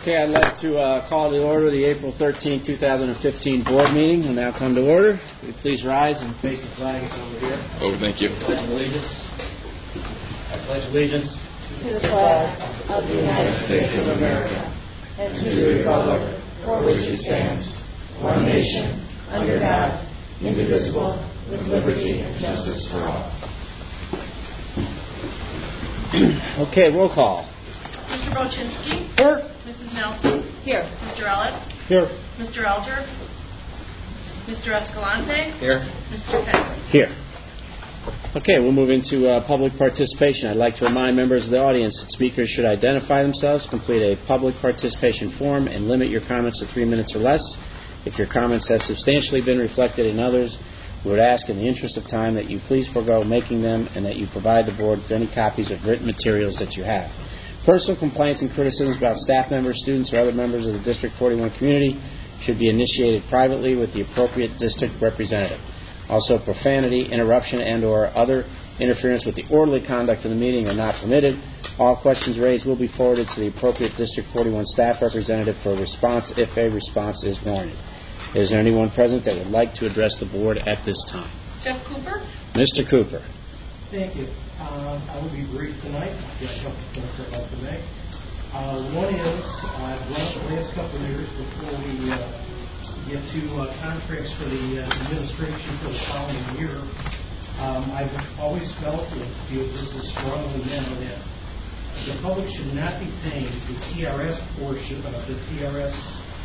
Okay, I'd like to call to order the April 13, 2015 board meeting. Will now come to order. Will you please rise and face the flag? It's over here. Oh, thank you. Pledge allegiance. I pledge allegiance to the flag of the United States of America and to the republic for which it stands, one nation, under God, indivisible, with liberty and justice for all. Okay, roll call. Mr. Bochinsky? Here. Mrs. Nelson? Here. Mr. Ellis? Here. Mr. Elger? Mr. Escalante? Here. Mr. Penn? Here. Okay, we'll move into public participation. I'd like to remind members of the audience that speakers should identify themselves, complete a public participation form, and limit your comments to 3 minutes or less. If your comments have substantially been reflected in others, we would ask in the interest of time that you please forego making them and that you provide the board with any copies of written materials that you have. Personal complaints and criticisms about staff members, students, or other members of the District 41 community should be initiated privately with the appropriate district representative. Also, profanity, interruption, and or other interference with the orderly conduct of the meeting are not permitted. All questions raised will be forwarded to the appropriate District 41 staff representative for a response if a response is warranted. Is there anyone present that would like to address the board at this time? Jeff Cooper? Mr. Cooper. Thank you. I will be brief tonight. I've got a couple of points I'd like to make. One is, I've run the last couple of years before we get to contracts for the administration for the following year. I've always felt and feel just as strongly now that the public should not be paying the TRS portion of the TRS,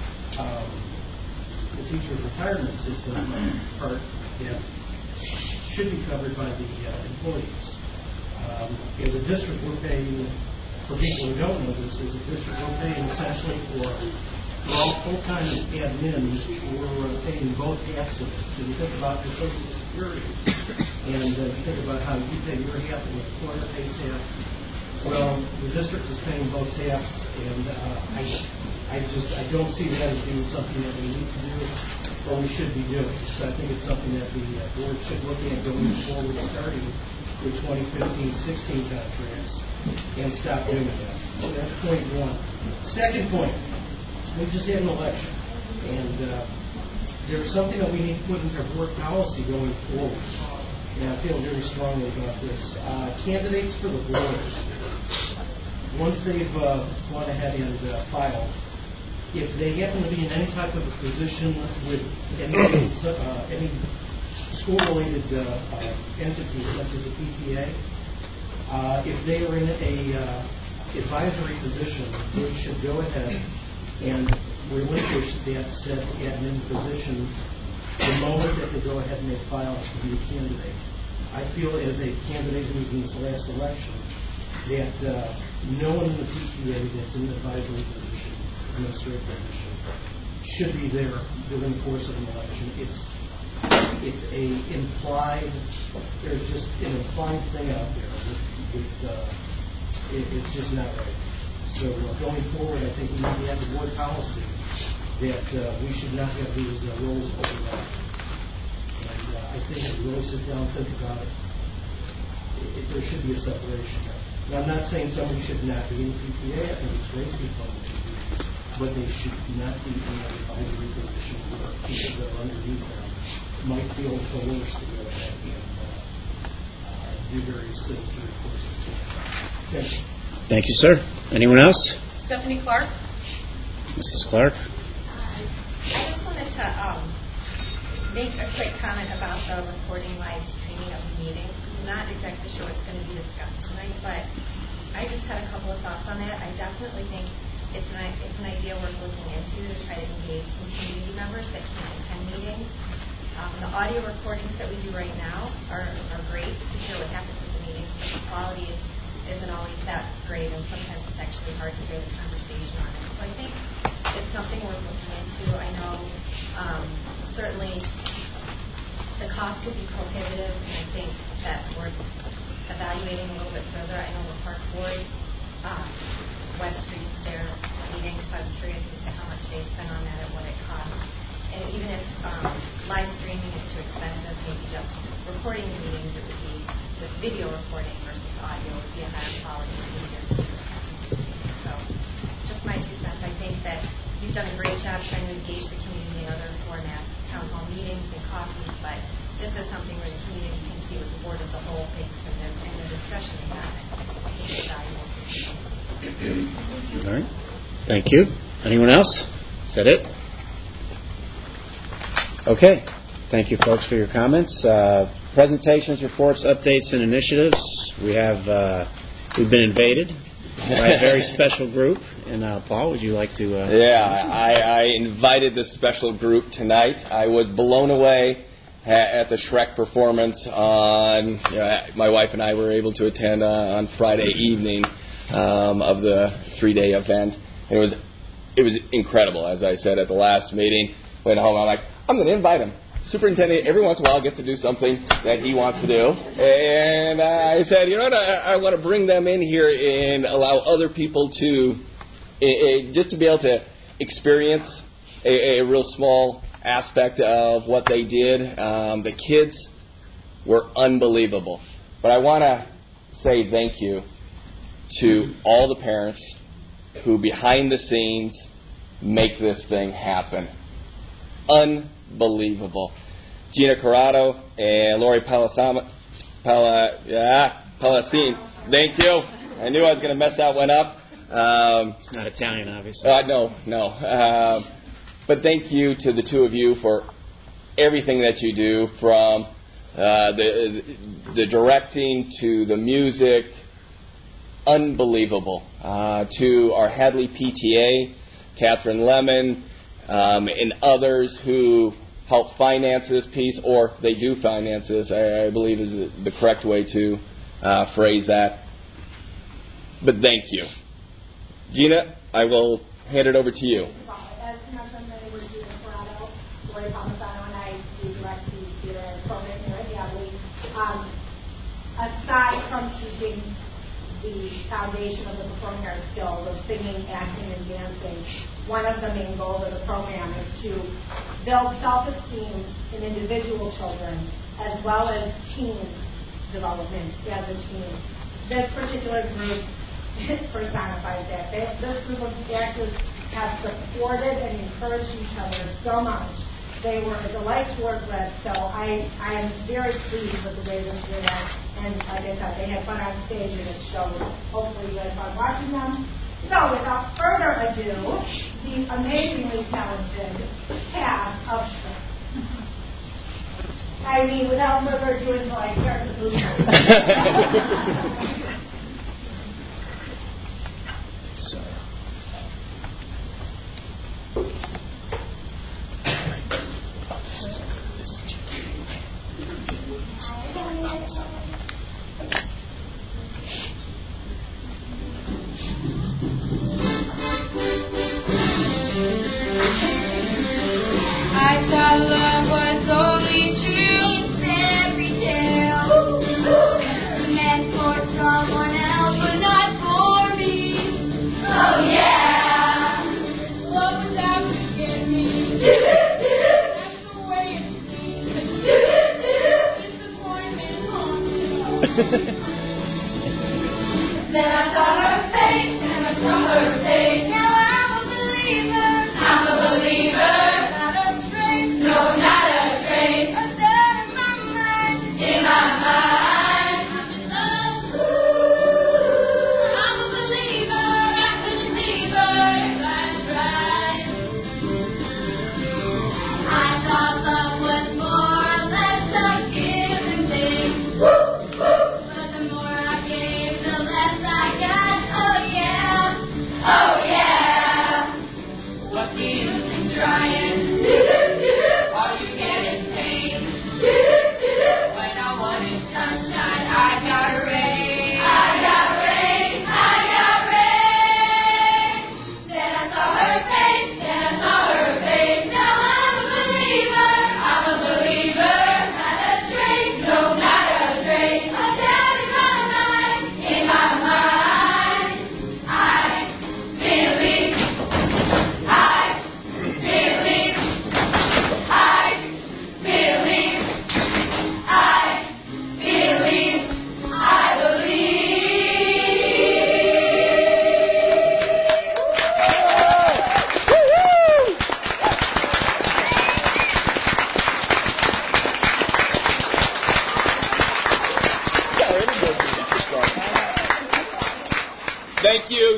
the teacher's retirement system part that should be covered by the employees. As a district, we're paying, for people who don't know this, as a district, we're paying essentially for all full-time admin, we're paying both halves of it. So you think about your Social Security, and you think about how you pay your half and the employer pays half. Well, the district is paying both halves, and I don't see that as being something that we need to do or we should be doing. So I think it's something that the board should look at going forward, starting with 2015-16 contracts, and stop doing that. So that's point one. Second point, we just had an election, and there's something that we need to put into our board policy going forward. And I feel very strongly about this. Candidates for the board, once they've gone ahead and filed, if they happen to be in any type of a position with any school-related entity such as a PTA, if they are in a advisory position, they should go ahead and relinquish that said admin position the moment that they go ahead and they file to be a candidate. I feel as a candidate who was in this last election that no one in the PTA that's in an advisory position, administrative position, should be there during the course of an election. It's a implied, there's just an implied thing out there it's just not right. So going forward, I think we need to have the board policy that we should not have these roles overlapped. And I think if we really sit down and think about it, there should be a separation there. Now, I'm not saying somebody should not be in the PTA. I think it's great to be part of the PTA, but they should not be in an advisory position where people that are underneath them might feel coerced to go ahead and do various things during the course of the time. Thank you. Thank you, sir. Anyone else? Stephanie Clark? Mrs. Clark? I just wanted to make a quick comment about the recording live streaming of the meetings. I'm not exactly sure what's going to be discussed tonight, but I just had a couple of thoughts on that. I definitely think it's an idea worth looking into to try to engage some community members that can't attend meetings. The audio recordings that we do right now are great to hear what happens at the meetings, but the quality isn't always that great, and sometimes it's actually hard to hear the conversation on it. So I think it's something worth looking into. I know certainly the cost could be prohibitive, and I think that's worth evaluating a little bit further. I know the park board web streams their meetings, so I'm curious as to how much they spend on that and what it costs. And even if live streaming is too expensive, maybe just recording the meetings, it would be with video recording versus audio would be a higher quality and easier to do. So just my 2 cents. I think you've done a great job trying to engage the community in other formats, town hall meetings and coffees, but this is something where the community can see what the board as a whole thinks and the discussion they have. I think it's valuable. All right. Thank you. Anyone else? Is that it? Okay. Thank you, folks, for your comments. Presentations, reports, updates, and initiatives. We've been invaded by a very special group. And Paul, would you like to? Yeah, I invited this special group tonight. I was blown away at the Shrek performance on. My wife and I were able to attend on Friday evening of the 3-day event. It was incredible. As I said at the last meeting, went home. I'm like, I'm going to invite him. Superintendent every once in a while gets to do something that he wants to do. And I said, you know what, I want to bring them in here and allow other people to, just to be able to experience a real small aspect of what they did. The kids were unbelievable. But I want to say thank you to all the parents who behind the scenes make this thing happen. Unbelievable. Gina Corrado and Lori Palacine. Thank you. I knew I was going to mess that one up. It's not Italian, obviously. No. But thank you to the two of you for everything that you do, from the directing to the music. Unbelievable. To our Hadley PTA, Catherine Lemon, and others who help finance this piece, or they do finance this, I believe is the correct way to phrase that. But thank you. Gina, I will hand it over to you. As mentioned, my name is Gina Corrado, Lori Palmisano, and I do direct the theater program here at Hadley. Aside from teaching the foundation of the performing arts skills of singing, acting, and dancing, one of the main goals of the program is to build self-esteem in individual children as well as teen development as a team. This particular group personifies that. This group of actors have supported and encouraged each other so much. They were a delight to work with, so I am very pleased with the way this went out. And like I said, they had fun on stage and it showed. Hopefully you had fun watching them. So without further ado, the amazingly talented cast of Shrek. I mean, without further ado until I start the movie. I thought love was only true in fairy tales, meant for someone else, but not for me. Oh yeah, love was out to get me. That's the way it seems. Disappointment haunts me. Then I saw her face, and I saw her face. Now I'm a believer. I'm a believer. No, not a trace. A doubt in my mind. In my mind. I'm in love. I'm a believer. I couldn't leave her if I tried. I thought love was more or less a given thing. But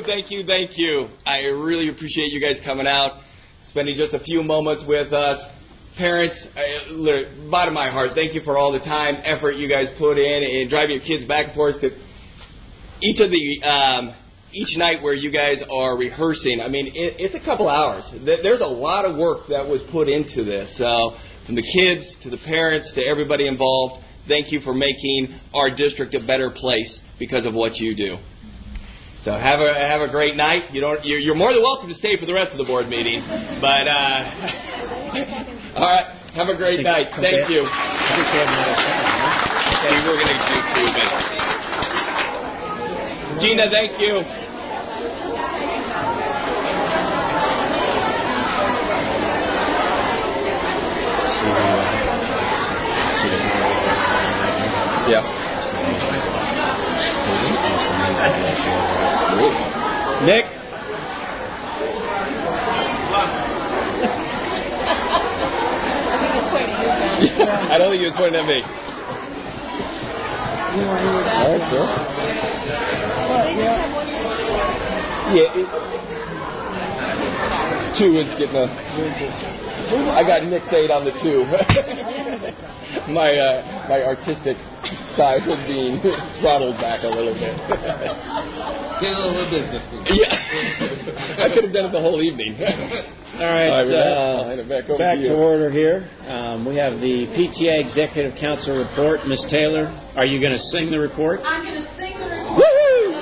you. I really appreciate you guys coming out, spending just a few moments with us. Parents, bottom of my heart, thank you for all the time, effort you guys put in and driving your kids back and forth. Each night where you guys are rehearsing, I mean, it's a couple hours. There's a lot of work that was put into this. So from the kids to the parents to everybody involved, thank you for making our district a better place because of what you do. So have a great night. You're more than welcome to stay for the rest of the board meeting. But all right, have a great night. Thank you. We're going to do 2 minutes. Gina, thank you. Yeah. Nick? I don't think he was pointing at me. All right, sure. Yeah. 2 is getting a... I got Nick's 8 on the 2. My artistic side was being throttled back a little bit. Get a little business. Yeah. I could have done it the whole evening. All right, back to order here. We have the PTA Executive Council report. Ms. Taylor, are you going to sing the report? I'm going to sing the report. Woo-hoo!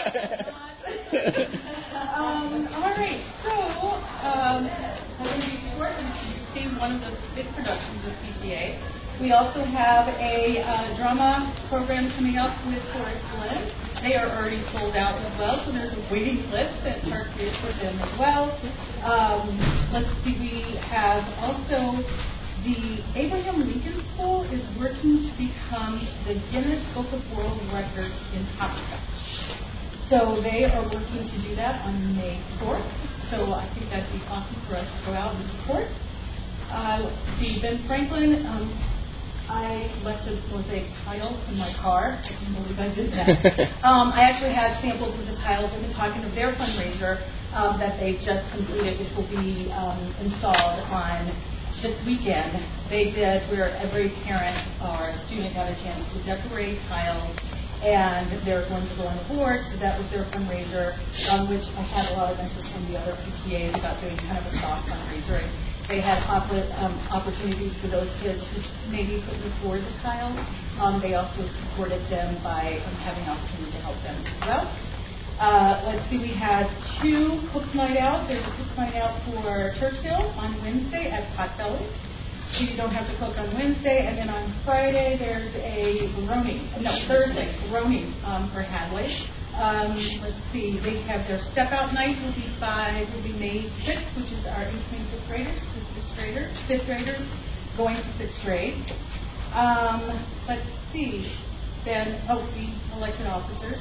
All right, so I'm going to be short and see one of the big productions of PTA. We also have a drama program coming up with Horace Lynn. They are already sold out as well, so there's a waiting list at Target for them as well. Let's see, we have also the Abraham Lincoln School is working to become the Guinness Book of World Records in hopscotch. So they are working to do that on May 4th. So I think that'd be awesome for us to go out and support. Let's see, Ben Franklin. I left this mosaic tile in my car. I can't believe I did that. I actually had samples of the tiles. I've been talking of their fundraiser that they've just completed, which will be installed on this weekend. They did where every parent or student got a chance to decorate tiles, and they're going to go on the board. So that was their fundraiser, which I had a lot of interest from the other PTAs about doing kind of a soft fundraiser. They had opportunities for those kids who maybe couldn't afford the tile. They also supported them by having an opportunity to help them as well. Let's see, we had 2 Cooks Night Out. There's a Cooks Night Out for Churchill on Wednesday at Potbelly. So you don't have to cook on Wednesday. And then on Friday, there's Thursday, Roni for Hadley. Let's see, they have their Step Out Night will be May 6th, which is our incoming 5th graders going to 6th grade. Let's see, then, the elected officers.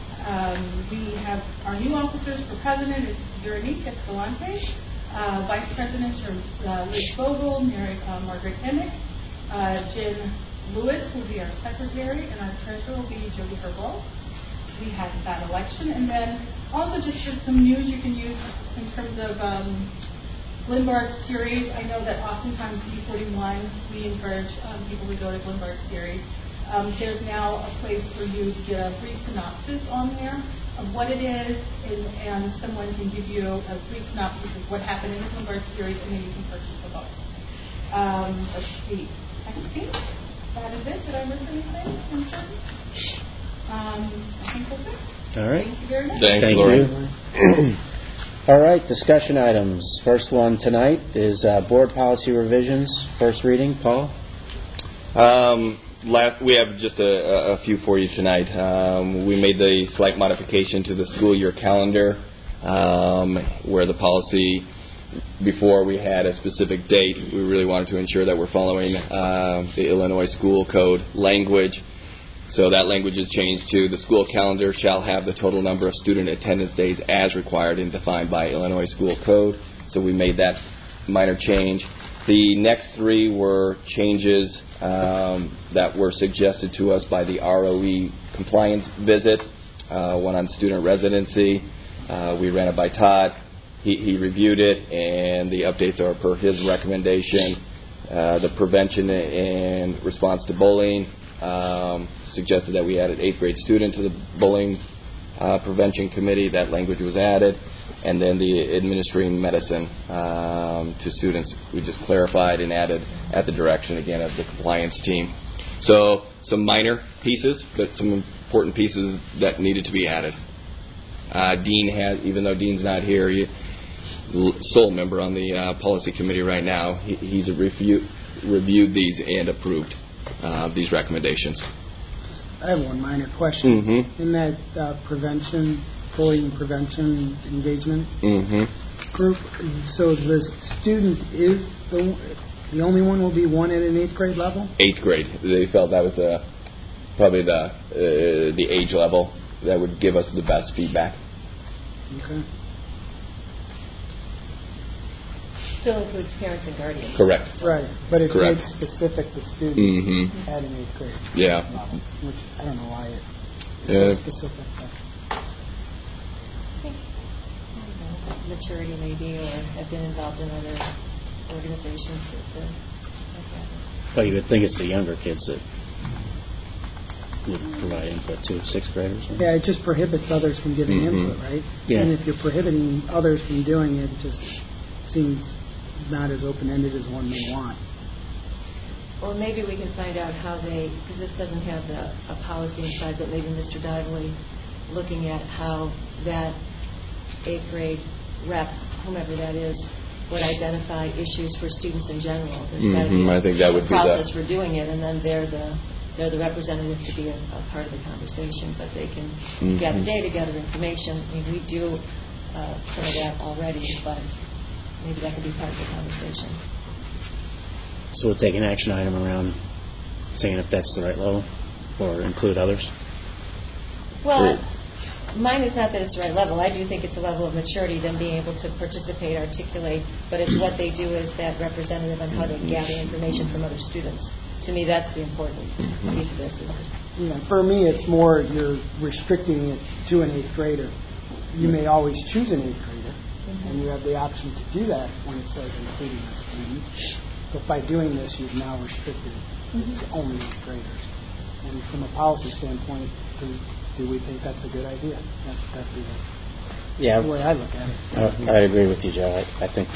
We have our new officers for president. It's Veronique Escalante. Vice presidents are Liz Vogel, Margaret Emick. Jen Lewis will be our secretary, and our treasurer will be Jody Herbold. We had that election. And then also just some news you can use in terms of Glenbard series. I know that oftentimes D41, we encourage people to go to Glenbard series. There's now a place for you to get a brief synopsis on there of what it is, and someone can give you a brief synopsis of what happened in the Glenbard series, and then you can purchase the books. Let's see. I think that is it. Did I miss anything important? I think that's it. All right. Thank you very much. Thank you. All right, discussion items. First one tonight is board policy revisions. First reading, Paul. We have just a few for you tonight. We made the slight modification to the school year calendar, where the policy, before we had a specific date, we really wanted to ensure that we're following the Illinois School Code language. So that language is changed to the school calendar shall have the total number of student attendance days as required and defined by Illinois School Code. So we made that minor change. The next 3 were changes that were suggested to us by the ROE compliance visit, one on student residency, We ran it by Todd. He reviewed it, and the updates are per his recommendation. The prevention and response to bullying suggested that we added 8th grade student to the bullying prevention committee. That language was added. And then the administering medicine to students, we just clarified and added at the direction, again, of the compliance team. So some minor pieces, but some important pieces that needed to be added. Dean has, even though Dean's not here, sole member on the policy committee right now, he's reviewed these and approved these recommendations. I have one minor question. Mm-hmm. In that bullying prevention engagement group, so the student is the only one will be one at an 8th grade level? 8th grade. They felt that was probably the age level that would give us the best feedback. Okay. Still includes parents and guardians. Correct. Right, but it Correct. makes specific to students at an 8th grade Yeah. level, which I don't know why it Yeah. is so specific. But Maturity maybe, or have been involved in other organizations like that. Well, you would think it's the younger kids that would provide input too, 6th graders. Right? yeah, it just prohibits others from giving input, right? Yeah. And if you're prohibiting others from doing it, it just seems not as open-ended as one may want. Well, maybe we can find out how they, because this doesn't have a policy inside, but maybe Mr. Dively looking at how that 8th grade rep, whomever that is, would identify issues for students in general. There's got to be I think that would a process for doing it, and then they're the representative to be a part of the conversation, but they can gather data, gather information. I mean, we do some of that already, but maybe that could be part of the conversation. So we'll take an action item around saying if that's the right level, or include others. Well, mine is not that it's the right level. I do think it's a level of maturity, them being able to participate, articulate, but it's what they do as that representative on how they gather information from other students. To me, that's the important piece of this. For me, it's more you're restricting it to an 8th grader. You may always choose an 8th grader, and you have the option to do that when it says including a student. But by doing this, you've now restricted it to only 8th graders. And from a policy standpoint, do we think that's a good idea? That'd be the way I look at it. I agree with you, Joe. I think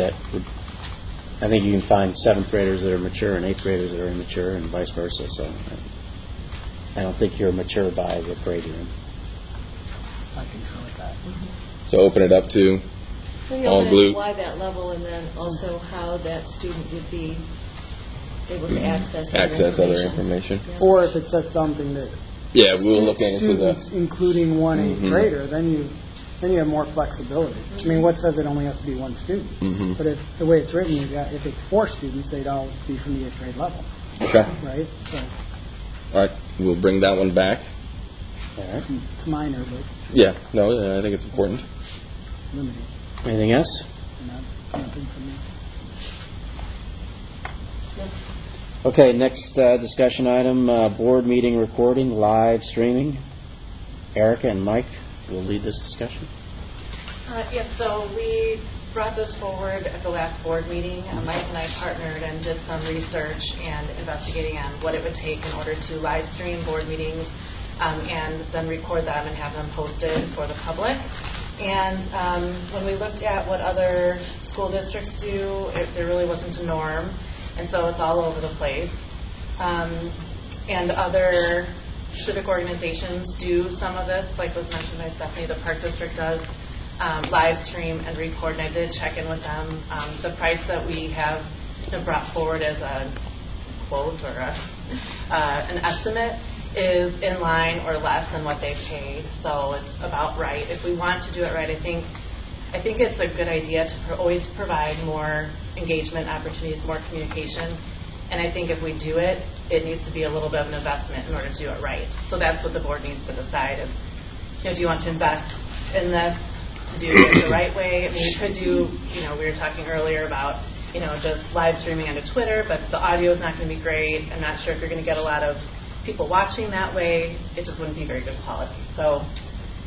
I think you can find 7th graders that are mature and 8th graders that are immature, and vice versa. So I don't think you're mature by the grade you're in. I concur with that. So open it up to all blue. Why that level, and then also how that student would be able to access other information. Yeah. Or if it said something that we'll look into students, including one 8th grader, then you have more flexibility. I mean, what says it only has to be one student? But if the way it's written, if it's 4 students, they'd all be from the 8th grade level. Okay. Right? So All right. We'll bring that one back. All right. it's minor, but I think it's important. limiting. Anything else? Nothing for me. Okay, next discussion item, board meeting recording, live streaming. Erica and Mike will lead this discussion. Yes, so we brought this forward at the last board meeting. Mike and I partnered and did some research and investigating on what it would take in order to live stream board meetings and then record them and have them posted for the public. And when we looked at what other school districts do, there really wasn't a norm. And so it's all over the place. And other civic organizations do some of this, like was mentioned by Stephanie. The Park District does live stream and record, and I did check in with them. The price that we have brought forward as a quote or an estimate is in line or less than what they paid, so it's about right. If we want to do it right, I think it's a good idea to always provide more engagement opportunities, more communication. And I think if we do it, it needs to be a little bit of an investment in order to do it right. So that's what the board needs to decide. Is, do you want to invest in this to do it the right way? I mean, you could do, we were talking earlier about, just live streaming onto Twitter, but the audio is not going to be great. I'm not sure if you're going to get a lot of people watching that way. It just wouldn't be very good quality. So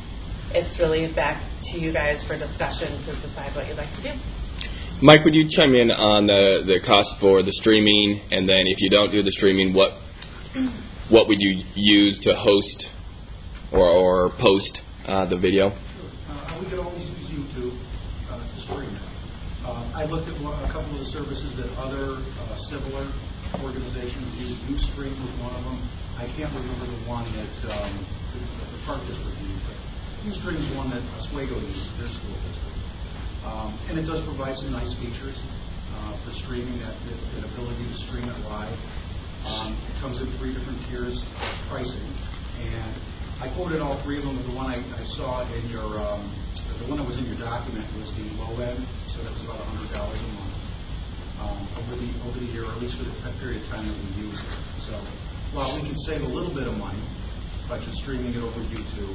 it's really back to you guys for discussion to decide what you'd like to do. Mike, would you chime in on the cost for the streaming, and then if you don't do the streaming, what would you use to host or post the video? Sure. We could always use YouTube to stream it. I looked at a couple of the services that other similar organizations use. Ustream was one of them. I can't remember the one that the Park District used, but Ustream is one that Oswego uses, their school district. And it does provide some nice features for streaming, that ability to stream it live. It comes in 3 different tiers of pricing. And I quoted all 3 of them. The one I saw in your, the one that was in your document was the low end, so that was about $100 a month over the year, or at least for the period of time that we use it. So while we can save a little bit of money by just streaming it over YouTube,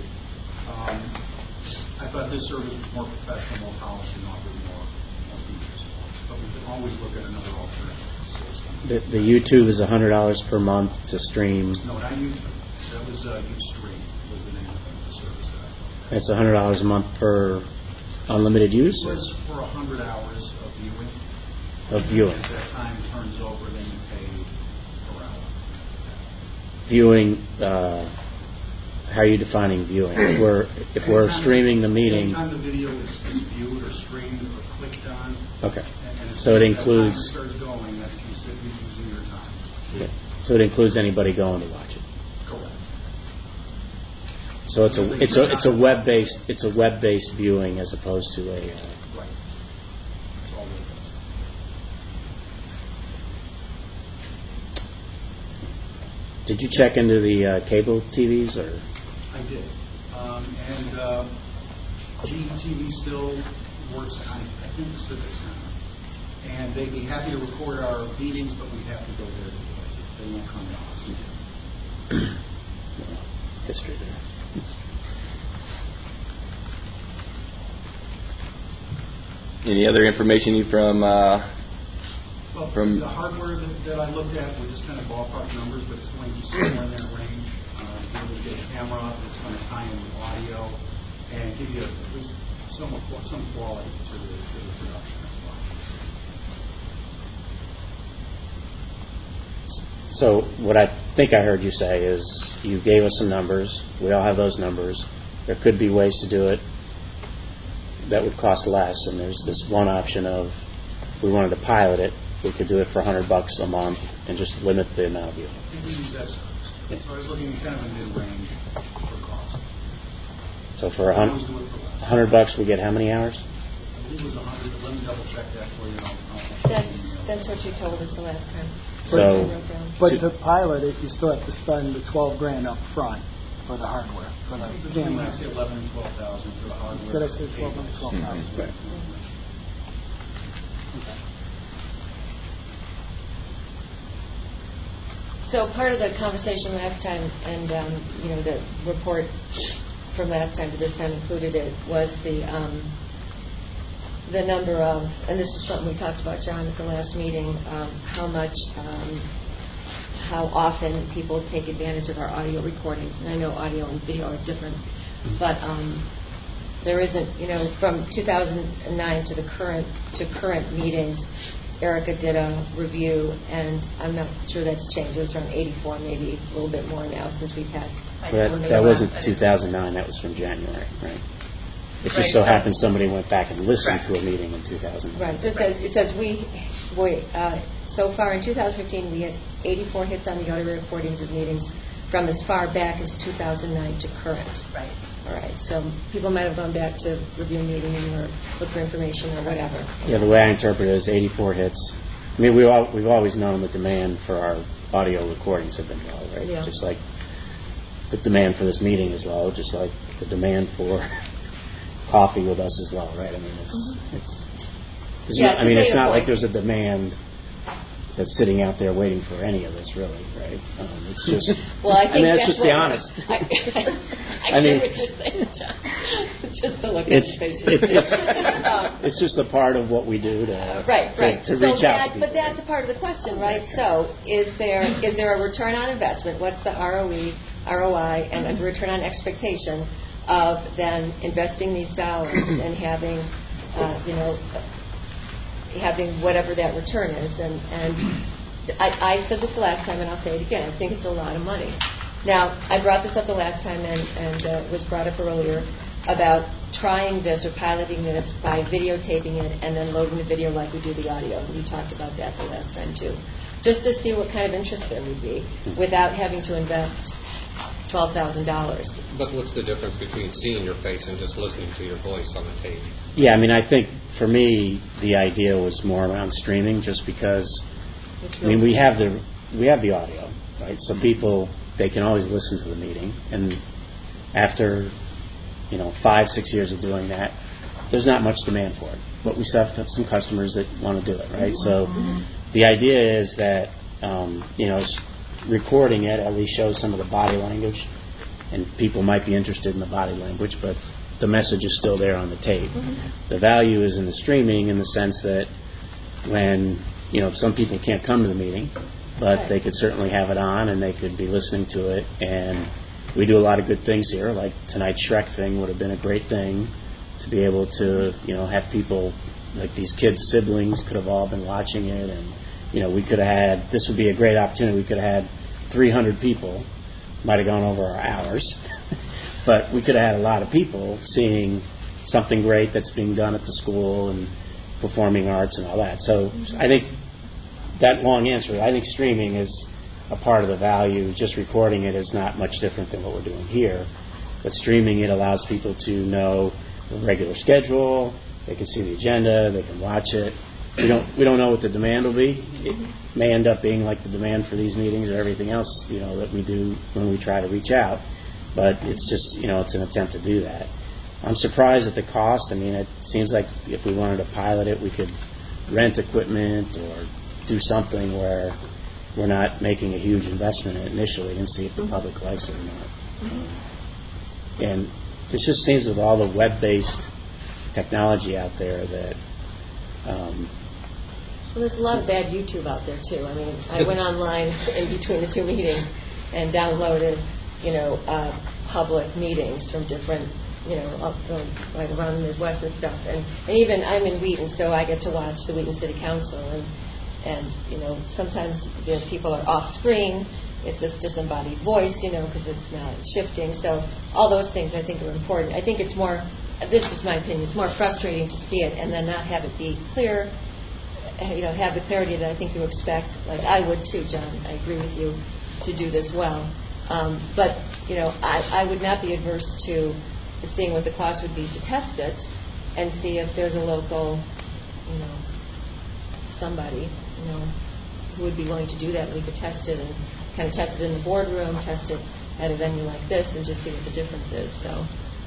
I thought this service was more professional, more polished, and offered more features. But we can always look at another alternative. The YouTube is $100 per month to stream. No, not YouTube. That was Ustream was the name of the service that I thought. It's $100 a month per unlimited use? It was for 100 hours of viewing. Of viewing. As that time turns over, then you pay per hour. Viewing, how are you defining viewing? If we're streaming the meeting... Anytime the video is viewed or streamed or clicked on. Okay. And so it includes... That time it starts going, that's considered using your time. Okay. So it includes anybody going to watch it. Correct. So it's a web-based viewing as opposed to a... Right. That's all it is. Did you check into the cable TVs or? I did, and GTV still works on, I think, the Civic Center, and they'd be happy to record our meetings, but we have to go there to do it. They won't come to us. History there. Any other information you from the hardware that I looked at were just kind of ballpark numbers, but it's going to be somewhere in that range. You're going to get a camera that's going to tie in with audio and give you at least some quality to the production as well. So what I think I heard you say is you gave us some numbers. We all have those numbers. There could be ways to do it that would cost less, and there's this one option of if we wanted to pilot it, we could do it for $100 a month and just limit the amount of viewing. We use that service. Yeah. So I was looking at kind of a mid-range for cost. So for $100 we get how many hours? I believe it was 100, but let me double check that for you. That's what you told us the last time. But to pilot it, you still have to spend the $12,000 up front for the hardware, for the camera. I'd say 11 and 12,000 for the hardware. Did I say 12 and 12,000? Right. Okay. So part of the conversation last time, and the report from last time to this time included it, was the number of, and this is something we talked about, John, at the last meeting, how often people take advantage of our audio recordings. And I know audio and video are different, but there isn't, from 2009 to current meetings. Erica did a review, and I'm not sure that's changed. It was around 84, maybe a little bit more now since we've had. That wasn't 2009. That was from January, right? It just so happened somebody went back and listened to a meeting in 2009. Right. So it says so far in 2015 we had 84 hits on the audio recordings of meetings from as far back as 2009 to current. Right. All right. So people might have gone back to review a meeting or look for information or whatever. Yeah, the way I interpret it is 84 hits. I mean, we've always known the demand for our audio recordings have been low, right? Yeah. Just like the demand for this meeting is low, just like the demand for coffee with us is low, right? I mean, it's not like there's a demand that's sitting out there waiting for any of this, really, right? It's just. Well, I think that's just the honest. I get what you're saying, John. Just the look on your face. It's just a part of what we do to reach out to people. But that's a part of the question, right? So, is there a return on investment? What's the ROI and the return on expectation of then investing these dollars and having, having whatever that return is. And I said this the last time, and I'll say it again. I think it's a lot of money. Now, I brought this up the last time, and it was brought up earlier, about trying this or piloting this by videotaping it and then loading the video like we do the audio. We talked about that the last time, too. Just to see what kind of interest there would be without having to invest $12,000. But what's the difference between seeing your face and just listening to your voice on the tape? Yeah, I mean, I think for me the idea was more around streaming, just because we have the audio, right? So people, they can always listen to the meeting, and after 5-6 years of doing that, there's not much demand for it. But we still have some customers that want to do it, right? So the idea is that recording it at least shows some of the body language, and people might be interested in the body language, but the message is still there on the tape. The value is in the streaming, in the sense that when some people can't come to the meeting, but they could certainly have it on and they could be listening to it. And we do a lot of good things here, like tonight's Shrek thing would have been a great thing to be able to have people, like these kids' siblings could have all been watching it, and we could have had, this would be a great opportunity, we could have had 300 people, might have gone over our hours, but we could have had a lot of people seeing something great that's being done at the school and performing arts and all that. So I think that long answer, I think streaming is a part of the value. Just recording it is not much different than what we're doing here, but streaming it allows people to know the regular schedule, they can see the agenda, they can watch it. We don't know what the demand will be. It may end up being like the demand for these meetings or everything else that we do when we try to reach out, but it's just it's an attempt to do that. I'm surprised at the cost. I mean, it seems like if we wanted to pilot it, we could rent equipment or do something where we're not making a huge investment in it initially and see if the public likes it or not. And it just seems with all the web-based technology out there that well, there's a lot of bad YouTube out there too. I mean, I went online in between the two meetings and downloaded, public meetings from different, right around the Midwest and stuff. And even I'm in Wheaton, so I get to watch the Wheaton City Council. And sometimes people are off screen. It's this disembodied voice, because it's not shifting. So all those things I think are important. I think it's more, this is my opinion, it's more frustrating to see it and then not have it be clear, have the clarity that I think you expect. Like I would too, John. I agree with you to do this well. But, I would not be adverse to seeing what the cost would be to test it and see if there's a local, somebody, who would be willing to do that. We could test it and kind of test it in the boardroom, test it at a venue like this, and just see what the difference is. So,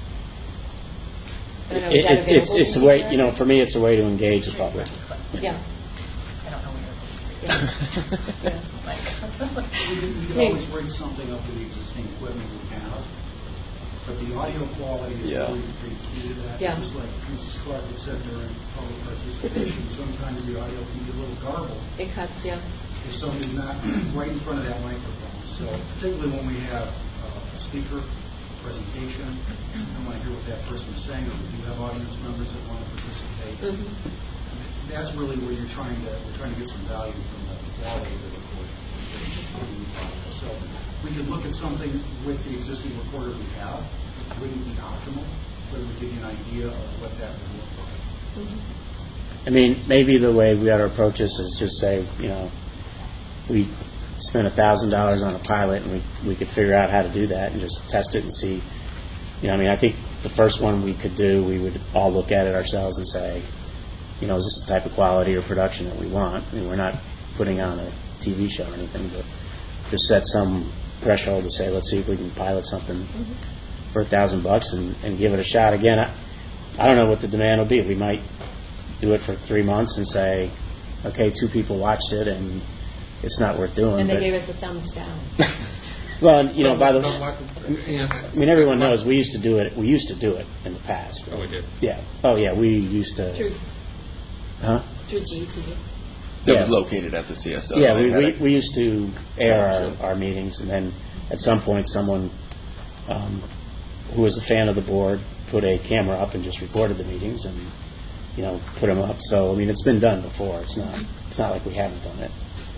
I don't know, it's a way, for me, it's a way to engage the public. Yeah. I don't know where Yeah. We can always bring something up with the existing equipment we have, but the audio quality is really pretty key to that. Yeah. Just like Mrs. Clark had said during public participation, sometimes the audio can be a little garbled. It cuts, yeah. If somebody's not right in front of that microphone. So particularly when we have a speaker, presentation, I want to hear what that person is saying, or we do have audience members that want to participate. That's really where we're trying to get some value from the quality of the recording. So we could look at something with the existing recorder we have. It wouldn't be optimal, but it would give you an idea of what that would look like. I mean, maybe the way we ought to approach this is just say, we spent $1,000 on a pilot, and we could figure out how to do that and just test it and see. I think the first one we could do, we would all look at it ourselves and say, is this the type of quality or production that we want? I mean, we're not putting on a TV show or anything, but just set some threshold to say, let's see if we can pilot something for $1,000 and give it a shot. Again, I don't know what the demand will be. We might do it for 3 months and say, okay, 2 people watched it and it's not worth doing. And they gave us a thumbs down. Well, everyone knows we used to do it. We used to do it in the past. Oh, we did. Yeah. Oh, yeah. We used to. True. Huh? Through GTV. That was located at the CSO. Yeah, we used to air our meetings, and then at some point someone who was a fan of the board put a camera up and just recorded the meetings and put them up. So I mean, it's been done before. It's not like we haven't done it.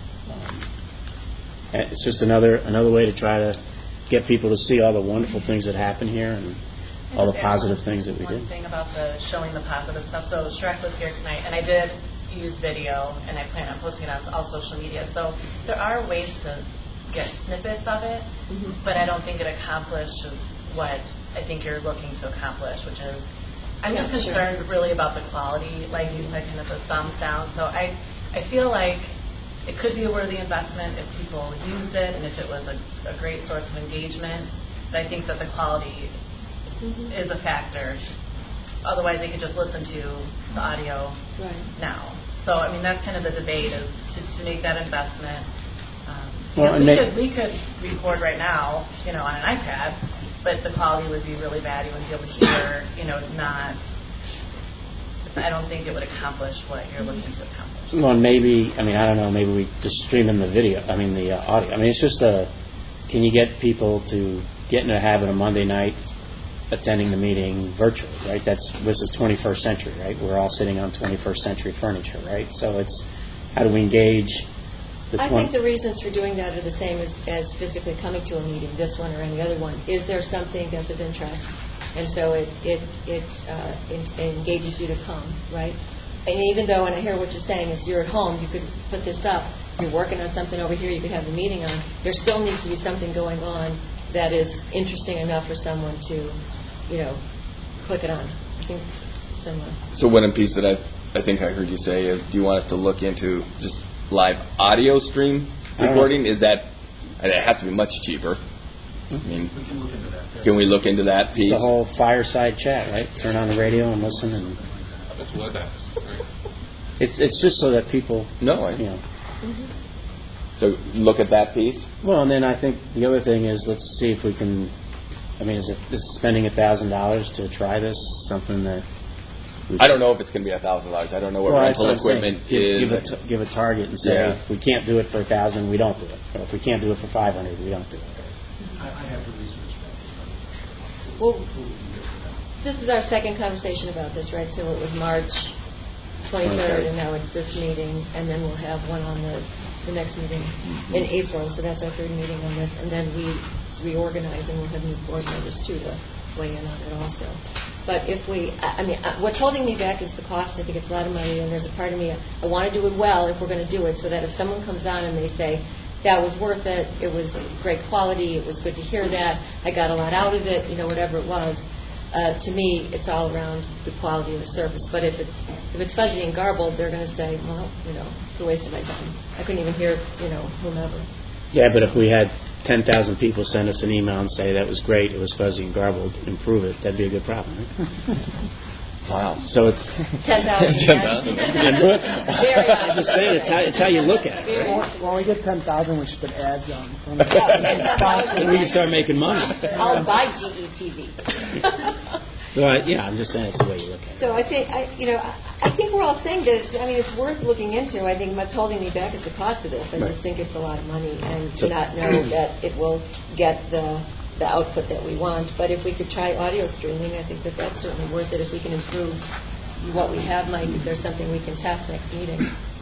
And it's just another way to try to get people to see all the wonderful things that happen here and all the positive things that we did. One thing about showing the positive stuff. So Shrek was here tonight, and I did use video, and I plan on posting it on all social media. So there are ways to get snippets of it, but I don't think it accomplishes what I think you're looking to accomplish, which is I'm just concerned really about the quality, like you said, kind of the thumbs down. So I feel like it could be a worthy investment if people used it and if it was a great source of engagement. But I think that the quality is a factor. Otherwise, they could just listen to the audio now. So, I mean, that's kind of the debate is to make that investment. We could record right now, on an iPad, but the quality would be really bad. You wouldn't be able to hear, I don't think it would accomplish what you're looking to accomplish. Well, maybe, I don't know, maybe we just stream in the audio. It's just can you get people to get in the habit of Monday night attending the meeting virtually, right? This is 21st century, right? We're all sitting on 21st century furniture, right? So it's, how do we engage I think the reasons for doing that are the same as physically coming to a meeting, this one or any other one. Is there something that's of interest? And so it engages you to come, right? And even though, and I hear what you're saying, is you're at home, you could put this up, you're working on something over here, you could have the meeting on. There still needs to be something going on that is interesting enough for someone to, click it on. I think it's similar. So one piece that I think I heard you say is, do you want us to look into just live audio stream recording? Is that, it has to be much cheaper. I mean, we can look into that. Can we look into that piece? It's the whole fireside chat, right? Turn on the radio and listen. And that's WebEx, right? It's just so that people So look at that piece. Well, and then I think the other thing is, let's see if we can. Is spending $1,000 to try this something that? I don't know if it's going to be $1,000. I don't know what rental equipment is. Give a target and say, if we can't do it for $1,000, we don't do it. Or if we can't do it for $500, we don't do it. I have to research that. Well, this is our second conversation about this, right? So it was March 23rd, and now it's this meeting, and then we'll have one on the next meeting in April. So that's our third meeting on this, and then we reorganize, and we'll have new board members too to weigh in on it also. But if what's holding me back is the cost. I think it's a lot of money, and there's a part of me, I want to do it well if we're going to do it, so that if someone comes on and they say, that was worth it, it was great quality, it was good to hear that, I got a lot out of it, whatever it was, to me, it's all around the quality of the service. But if it's fuzzy and garbled, they're going to say, well, it's a waste of my time. I couldn't even hear, whomever. Yeah, but if we had 10,000 people send us an email and say that was great, it was fuzzy and garbled, improve it, that'd be a good problem, right? Wow. So it's 10,000. I'm just saying, it's how you look at it. Right? When we get 10,000, we should put ads on. And we can start making money. I'll buy GETV. I'm just saying it's the way you look at it. So I think we're all saying this. It's worth looking into. I think what's holding me back is the cost of this. I just think it's a lot of money, and to not know that it will get the output that we want. But if we could try audio streaming, I think that's certainly worth it. If we can improve what we have, Mike, if there's something we can test next meeting.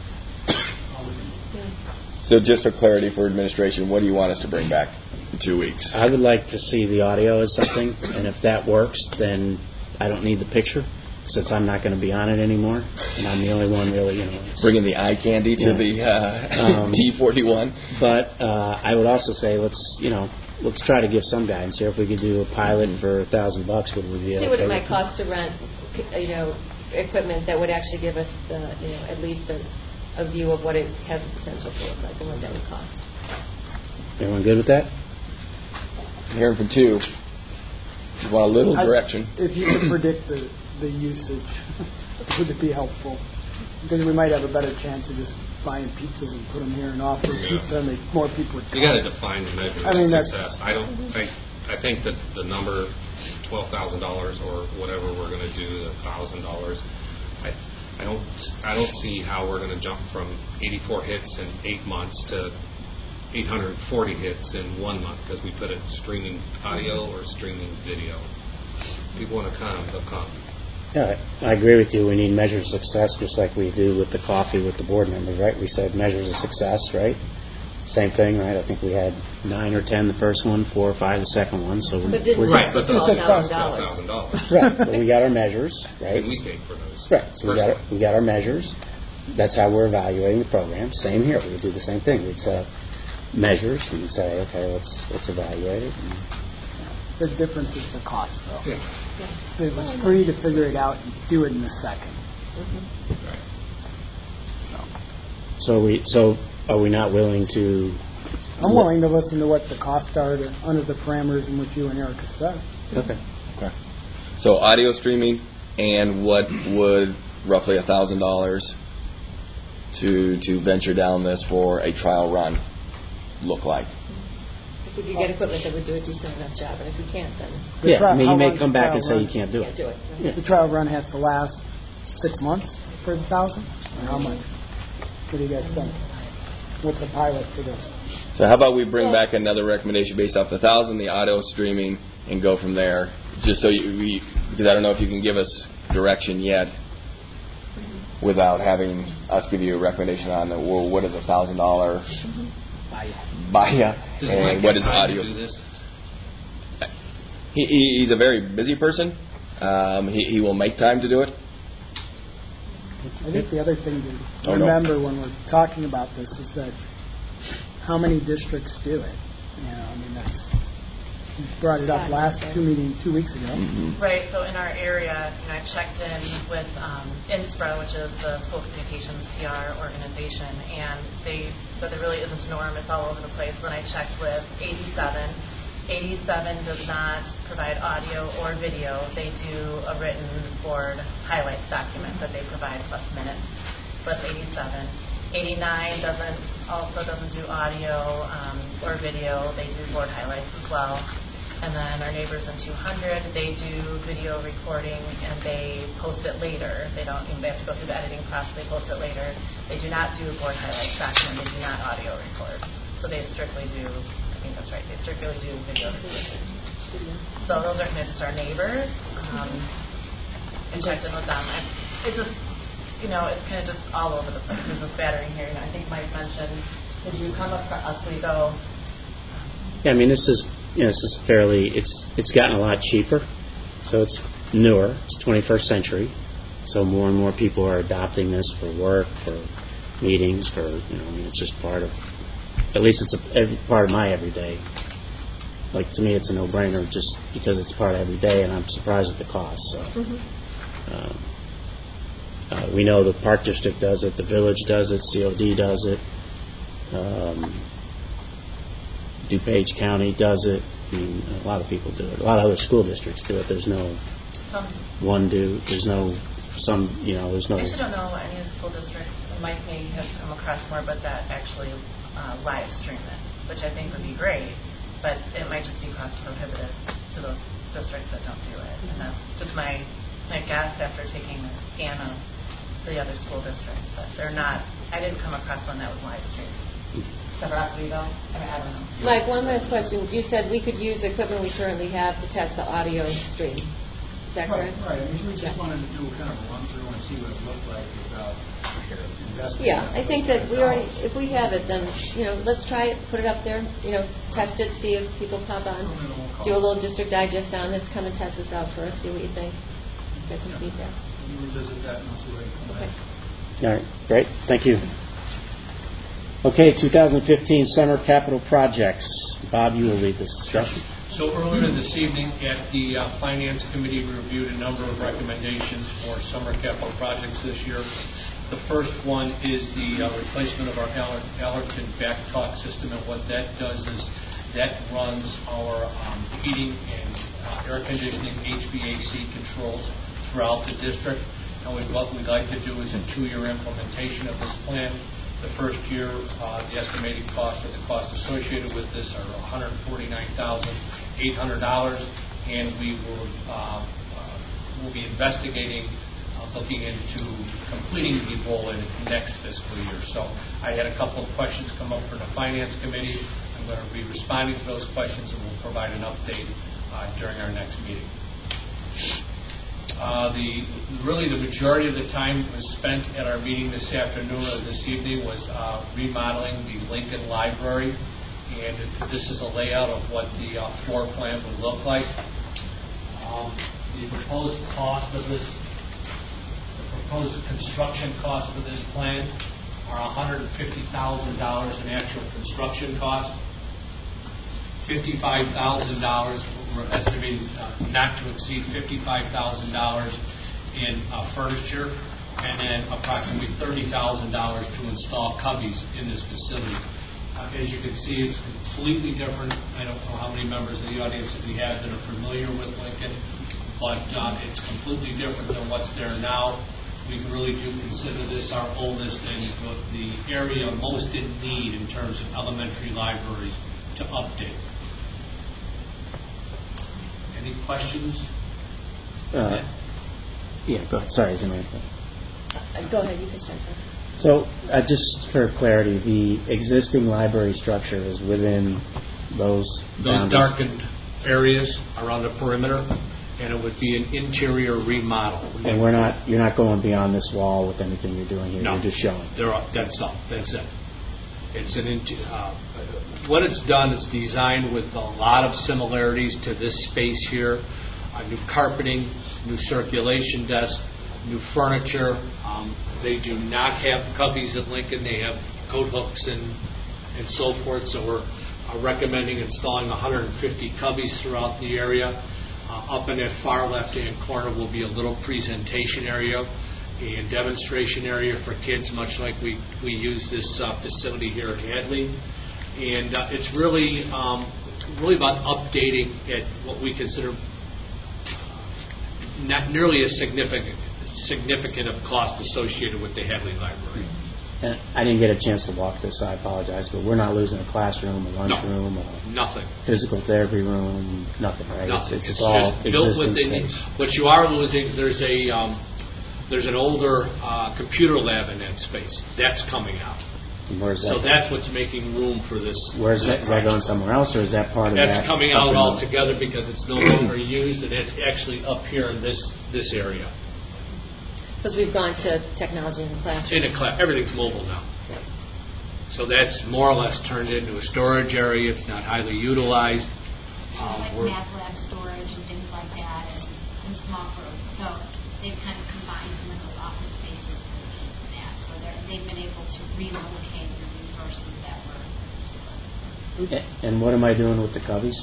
So just for clarity for administration, what do you want us to bring back in 2 weeks? I would like to see the audio as something, and if that works, then I don't need the picture, since I'm not going to be on it anymore, and I'm the only one really, Bringing the eye candy to the T41. But I would also say let's try to give some guidance here. If we could do a pilot for $1,000, would we be see what it might cost to rent, equipment that would actually give us at least a view of what it has the potential to look like and what that would cost. Everyone good with that? I'm hearing from two. You want a little direction. If you could predict the usage, would it be helpful? Because we might have a better chance of just buying pizzas and put them here and offer pizza, and more people would come. You got to define the measure of success. I think that the number $12,000 or whatever we're going to do, $1,000. I don't see how we're going to jump from 84 hits in 8 months to 840 hits in 1 month because we put it streaming audio or streaming video. people want to come, they'll come. Yeah, I agree with you. We need measures of success, just like we do with the coffee with the board members, right? We said measures of success, right? Same thing, right? I think we had 9 or 10 the first one, 4 or 5 the second one. So but didn't right, but those $12,000. Right, but we got our measures, right? And we paid for those. Right, so we got our measures. That's how we're evaluating the program. Same here. We would do the same thing. We'd set up measures and we'd say, okay, let's evaluate it. The difference is the cost, though. Yeah. It was free to figure it out and do it in a second. Right. So are we not willing to? I'm willing to listen to what the costs are under the parameters in which you and Erica said. Okay. So audio streaming, and what would roughly $1,000 to venture down this for a trial run look like? If we could get equipment that would do a decent enough job, and if we can't, then He may come back and say you can't do it. Can't do it. Yeah. The trial run has to last 6 months for the 1,000. Or how much? What do you guys think? What's the pilot for this? So how about we bring back another recommendation based off the 1,000, the audio streaming, and go from there. Just so because I don't know if you can give us direction yet, without having us give you a recommendation on what is $1,000 Baya and what is audio. Do this? He's a very busy person. He will make time to do it. I think the other thing to remember when we're talking about this is that how many districts do it. You brought it up last 2 weeks ago. Mm-hmm. Right. So in our area, I checked in with INSPRA, which is the School Communications PR organization, and they said there really isn't a norm. It's all over the place. Then I checked with 87. 87 does not provide audio or video. They do a written board highlights document that they provide plus minutes. So that's 87. 89 doesn't do audio or video. They do board highlights as well. And then our neighbors in 200, they do video recording and they post it later. They have to go through the editing process. They post it later. They do not do a board highlights document. They do not audio record. So they strictly do. I think that's right. They strictly do video. So those are kind of just our neighbors. And checked in with them. It's just, it's kind of just all over the place. There's a spattering here. I think Mike mentioned, did you come across Oswego? Yeah, this is fairly. It's gotten a lot cheaper, so it's newer. It's 21st century, so more and more people are adopting this for work, for meetings, for it's just part of. At least it's part of my everyday. Like to me, it's a no-brainer just because it's part of every day, and I'm surprised at the cost. So. We know the Park District does it, the Village does it, COD does it, DuPage County does it. A lot of people do it. A lot of other school districts do it. There's no one do. There's no some. There's no. I actually don't know any of the school districts. Mike may have come across more, but that actually live stream it, which I think would be great. But it might just be cost prohibitive to those districts that don't do it, and that's just my guess after taking a scan of the other school districts. But they're not. I didn't come across one that was live streamed. Except for Oswego? I don't know. Mike, one last question. You said we could use equipment we currently have to test the audio stream. Is that correct? Right. We just wanted to do kind of a run-through and see what it looked like without investing. Yeah, I think that if we have it, then, let's try it, put it up there, test it, see if people pop on. Do a little district digest on this, come and test this out for us, see what you think. Get some feedback. We'll revisit that and see what it comes back. All right, great. Thank you. Okay, 2015 summer capital projects. Bob, you will lead this discussion. So earlier this evening at the Finance Committee, we reviewed a number of recommendations for summer capital projects this year. The first one is the replacement of our Allerton back talk system, and what that does is that runs our heating and air conditioning HVAC controls throughout the district. And what we'd like to do is a 2-year implementation of this plan. The first year, the estimated cost or the cost associated with this are $149,800, and we will be investigating, looking into completing the goal in next fiscal year. So I had a couple of questions come up from the Finance Committee. I'm going to be responding to those questions, and we'll provide an update during our next meeting. Really the majority of the time was spent at our meeting this afternoon or this evening was remodeling the Lincoln Library, and this is a layout of what the floor plan would look like. The proposed construction cost for this plan are $150,000 in actual construction cost. $55,000 we're estimating not to exceed $55,000 in furniture, and then approximately $30,000 to install cubbies in this facility. As you can see, it's completely different. I don't know how many members of the audience that we have that are familiar with Lincoln, but it's completely different than what's there now. We really do consider this our oldest and the area most in need in terms of elementary libraries to update. Any questions? Yeah, go ahead. Sorry, Zimmerman. Go ahead, you can start. So, just for clarity, the existing library structure is within those darkened areas around the perimeter, and it would be an interior remodel. And you're not going beyond this wall with anything you're doing here. No. You're just showing. That's it. It's what it's done. It's designed with a lot of similarities to this space here. New carpeting, new circulation desk, new furniture. They do not have cubbies at Lincoln. They have coat hooks and so forth. So we're recommending installing 150 cubbies throughout the area. Up in that far left-hand corner will be a little presentation area and demonstration area for kids, much like we use this facility here at Hadley. And it's really about updating at what we consider not nearly as significant of cost associated with the Hadley Library. And I didn't get a chance to walk this, so I apologize, but we're not losing a classroom, a lunchroom, nothing, physical therapy room, nothing, right? Nothing. It's all just built within. What you are losing, there's an older computer lab in that space. That's coming out. And where's that? So that's what's making room for this. Where's that? Is that going somewhere else, or is that part of that? That's coming out altogether because it's no longer used, and it's actually up here in this area. Because we've gone to technology in the classroom. Everything's mobile now. Yep. So that's more or less turned into a storage area. It's not highly utilized. Like math lab storage and things like that, and some small group. So they've kind of combined some of those office spaces for that. So they've been able to relocate the resources that were stored. Okay. And what am I doing with the cubbies?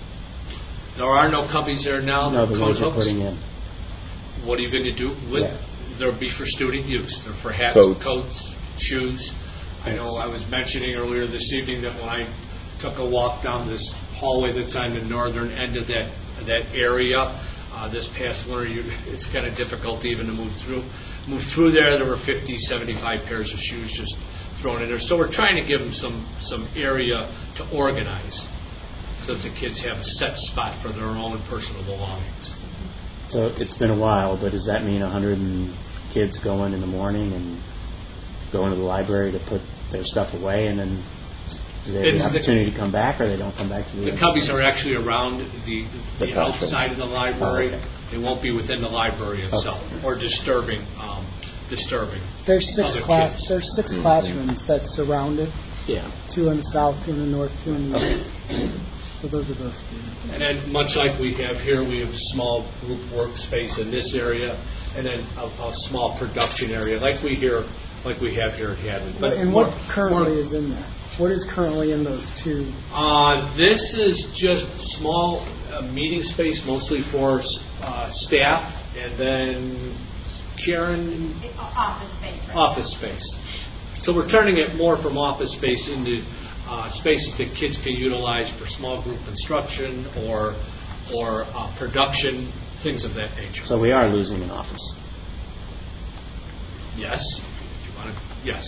There are no cubbies there now. No, the ones you're putting in. What are you going to do with? Yeah. They'll be for student use. They're for hats, coats, shoes. I know I was mentioning earlier this evening that when I took a walk down this hallway that's on the northern end of that area this past winter, it's kind of difficult even to move through there. There were 50, 75 pairs of shoes just thrown in there. So we're trying to give them some area to organize so that the kids have a set spot for their own personal belongings. So it's been a while, but does that mean 100 kids go in the morning and go into the library to put their stuff away, and then do they have the opportunity to come back, or they don't come back to the cubbies are actually around the outside of the library. Oh, okay. They won't be within the library itself or disturbing. There's six classrooms that surround it. Yeah. 2 in the south, 2 in the north, 2 in the east. So those are those students. And then, much like we have here, we have a small group workspace in this area, and then a small production area, like we have here at Hadley. And what currently is in there? What is currently in those 2? This is just small meeting space, mostly for staff, and then Karen. Office space. Right? Office space. So we're turning it more from office space into spaces that kids can utilize for small group instruction or production, things of that nature. So we are losing an office. Yes. If you want to. Yes.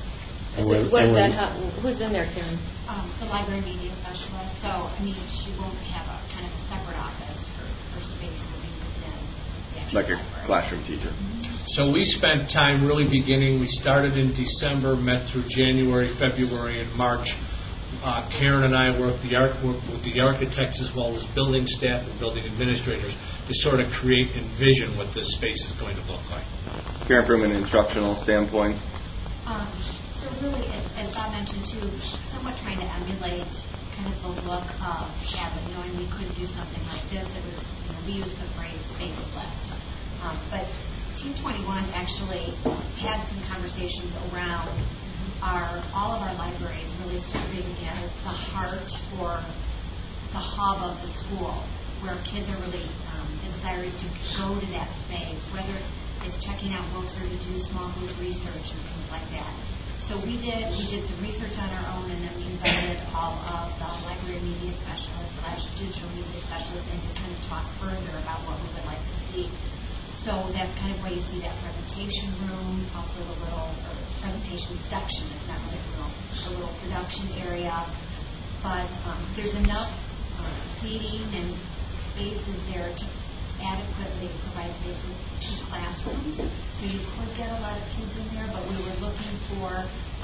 Who's in there, Karen? The library media specialist. So, she won't have a kind of a separate office. Her space will be within the actual like a library. classroom teacher. So we spent time really we started in December, met through January, February, and March, Karen and I work with the architects as well as building staff and building administrators to sort of create and envision what this space is going to look like. Karen, from an instructional standpoint? So really, as Bob mentioned too, somewhat trying to emulate kind of the look of Cabot, knowing we could do something like this. It was, we use the phrase facelift. But Team 21 actually had some conversations around all of our libraries really serving as the heart or the hub of the school, where kids are really, the desire is to go to that space, whether it's checking out books or to do small group research and things like that. So we did some research on our own, and then we invited all of the library media specialists / digital media specialists in to kind of talk further about what we would like to see. So that's kind of why you see that presentation room, also the little presentation section. It's not really a little production area, but there's enough seating and spaces there to adequately provide space for 2 classrooms. So you could get a lot of kids in there, but we were looking for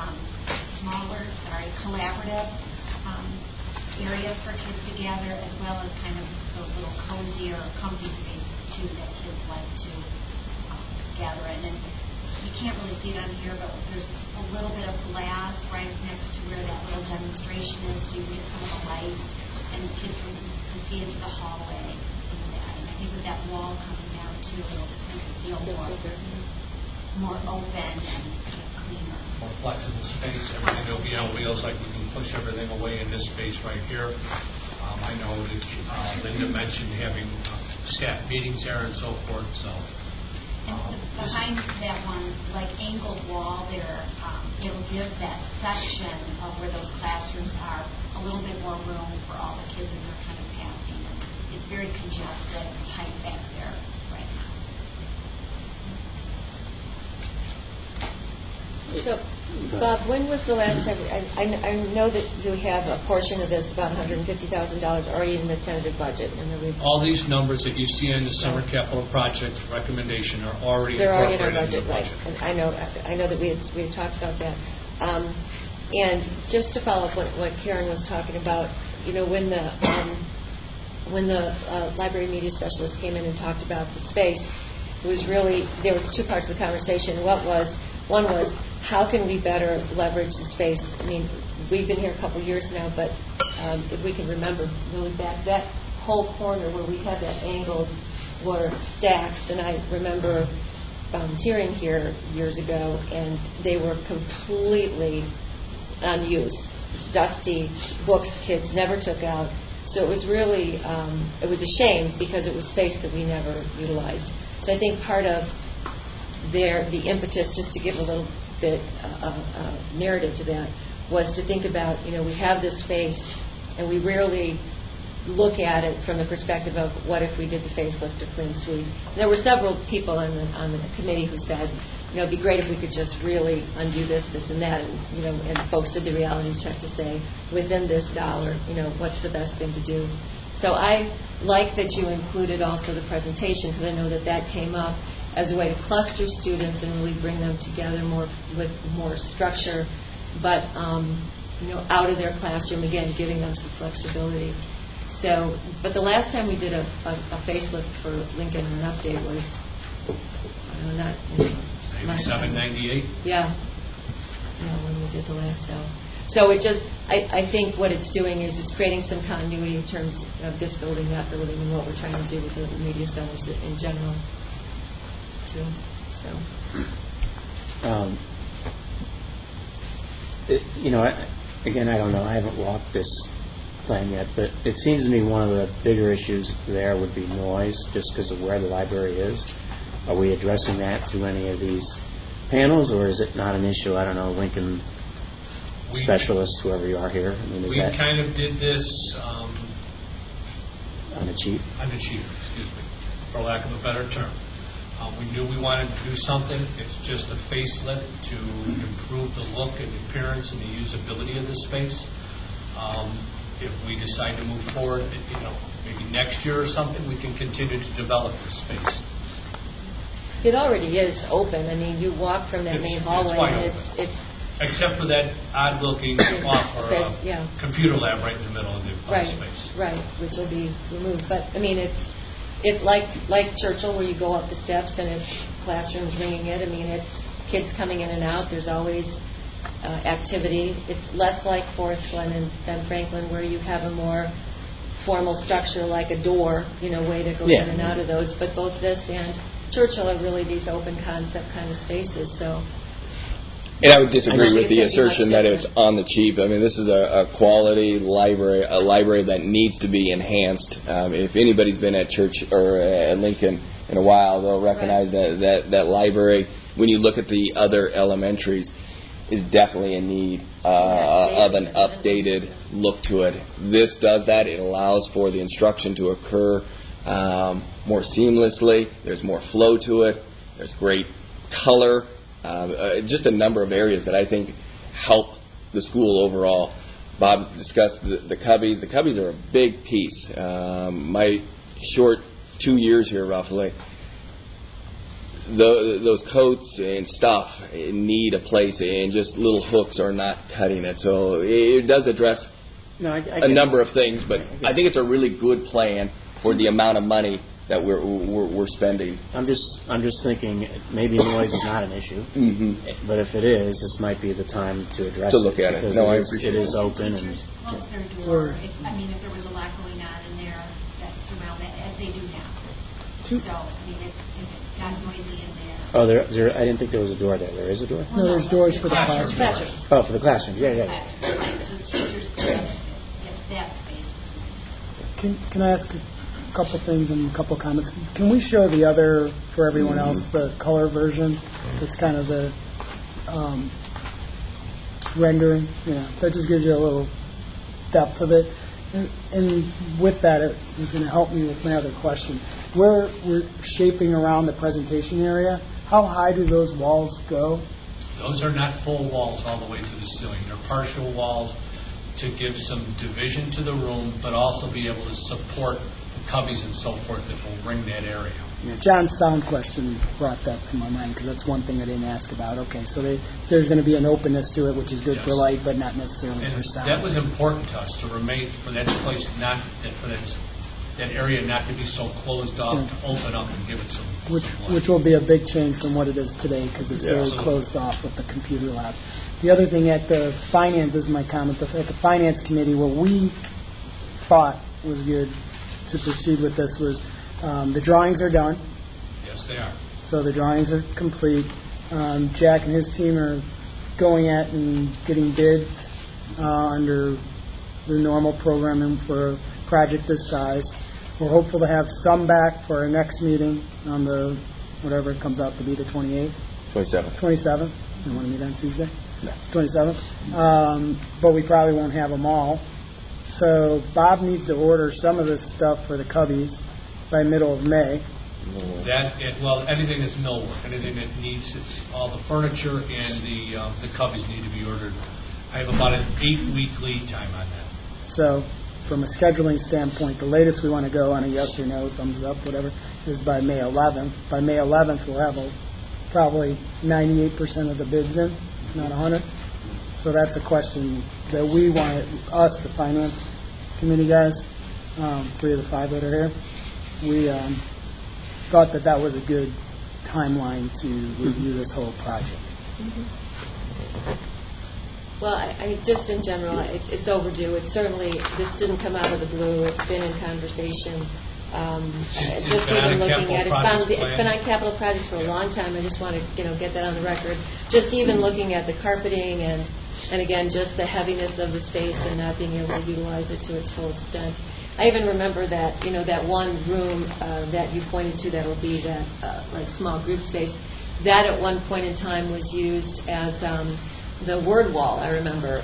collaborative areas for kids to gather, as well as kind of those little cozier, comfy spaces too that kids like to gather in. And you can't really see it on here, but there's a little bit of glass right next to where that little demonstration is, so you get some of the lights, and the kids can see into the hallway in that. And I think with that wall coming down too, it'll just make it feel more open and cleaner. More flexible space. Everything will be on wheels, like we can push everything away in this space right here. I know that Linda mentioned having staff meetings there and so forth. So behind that one, like angled wall there, it'll give that section of where those classrooms are a little bit more room for all the kids, and they're kind of passing. And it's very congested and tight back there right now. So, Bob, when was the last time? I know that you have a portion of this, about $150,000, already in the tentative budget. All these numbers that you see in the summer capital project recommendation are already in our budget, right? And I know that we had talked about that. And just to follow up what Karen was talking about, when the library media specialist came in and talked about the space, it was really, there was 2 parts of the conversation. One was, how can we better leverage the space? I mean, we've been here a couple years now, but if we can remember really back, that whole corner where we had that angled were stacks, and I remember volunteering here years ago, and they were completely unused, dusty, books kids never took out. So it was really, it was a shame because it was space that we never utilized. So I think part of the impetus, just to give a little bit of narrative to that, was to think about, we have this space, and we rarely look at it from the perspective of what if we did the facelift or clean sweep. And there were several people on the committee who said, it'd be great if we could just really undo this, and that, and folks did the reality check to say, within this dollar, what's the best thing to do. So I like that you included also the presentation, because I know that came up as a way to cluster students and really bring them together with more structure, but out of their classroom, again, giving them some flexibility. So, but the last time we did a facelift for Lincoln, an update was, not 97, 98. Yeah, when we did the last cell. So it just, I think what it's doing is it's creating some continuity in terms of this building, that building, and what we're trying to do with the media centers in general. So, again, I don't know. I haven't walked this plan yet, but it seems to me one of the bigger issues there would be noise, just because of where the library is. Are we addressing that through any of these panels, or is it not an issue? I don't know, Lincoln specialists, whoever you are here. I mean, we kind of did this on the cheap, excuse me, for lack of a better term. We knew we wanted to do something. It's just a facelift to improve the look and appearance and the usability of the space. If we decide to move forward, maybe next year or something, we can continue to develop this space. It already is open. I mean, you walk from that main hallway, and Except for that odd-looking computer lab right in the middle of the space. Right, which will be removed. But, I mean, it's like Churchill, where you go up the steps and it's classrooms ringing it. I mean, it's kids coming in and out. There's always activity. It's less like Forest Glen than Franklin, where you have a more formal structure like a door, way that goes in and out of those. But both this and Churchill are really these open concept kind of spaces. So. And I would disagree with the assertion that it's on the cheap. I mean, this is a quality library, a library that needs to be enhanced. If anybody's been at Church or at Lincoln in a while, they'll recognize that library, when you look at the other elementaries, is definitely in need of an updated look to it. This does that. It allows for the instruction to occur more seamlessly. There's more flow to it. There's great color. Just a number of areas that I think help the school overall. Bob discussed the cubbies. The cubbies are a big piece. My short 2 years here, roughly, those coats and stuff need a place, and just little hooks are not cutting it. So it does address a number of things, but I think it's a really good plan for the amount of money that we're spending. I'm just thinking maybe noise is not an issue, but if it is, this might be the time to address to look at it. No, I appreciate it. It is open and close their door. If there was a lot going on in there that's around that, as they do now. So if it got noisy in there. Oh, I didn't think there was a door there. There is a door? No, there's doors for the classrooms. Oh, for the classrooms. Yeah. So teachers could get that space. Can I ask a couple things and a couple comments? Can we show the other, for everyone else, the color version? It's kind of the rendering. That just gives you a little depth of it. And with that, it was going to help me with my other question. Where we're shaping around the presentation area, how high do those walls go? Those are not full walls all the way to the ceiling. They're partial walls to give some division to the room, but also be able to support the cubbies and so forth that will ring that area. Yeah, John's sound question brought that to my mind, because that's one thing I didn't ask about. Okay, so there's going to be an openness to it, which is good for light, but not necessarily for sound. That was important to us, to remain for that place, for that area not to be so closed off, to open up and give it some light. Which will be a big change from what it is today, because it's very closed off with the computer lab. The other thing at the finance, this is my comment, at the finance committee, what we thought was good to proceed with this was the drawings are done. Yes, they are. So the drawings are complete. Jack and his team are going at and getting bids under the normal programming for a project this size. We're hopeful to have some back for our next meeting on the, whatever it comes out to be, the 28th? 27th. You want to meet on Tuesday? No. 27th. But we probably won't have them all. So Bob needs to order some of this stuff for the cubbies by middle of May. Anything that's millwork, anything that needs all the furniture and the cubbies need to be ordered. I have about an 8-week lead time on that. So, from a scheduling standpoint, the latest we want to go on a yes or no, thumbs up, whatever, is by May 11th. By May 11th, we'll have probably 98% of the bids in, if not 100. So that's a question that we want, us, the finance committee guys, 3 of the 5 that are here, we thought that was a good timeline to review this whole project. Well, just in general, it's overdue. It's certainly, this didn't come out of the blue. It's been in conversation. Just even looking at it, it's been on capital projects for a long time. I just want to get that on the record. Just even looking at the carpeting and again, just the heaviness of the space and not being able to utilize it to its full extent. I even remember that that one room that you pointed to that will be that like small group space. That at one point in time was used as the word wall. I remember,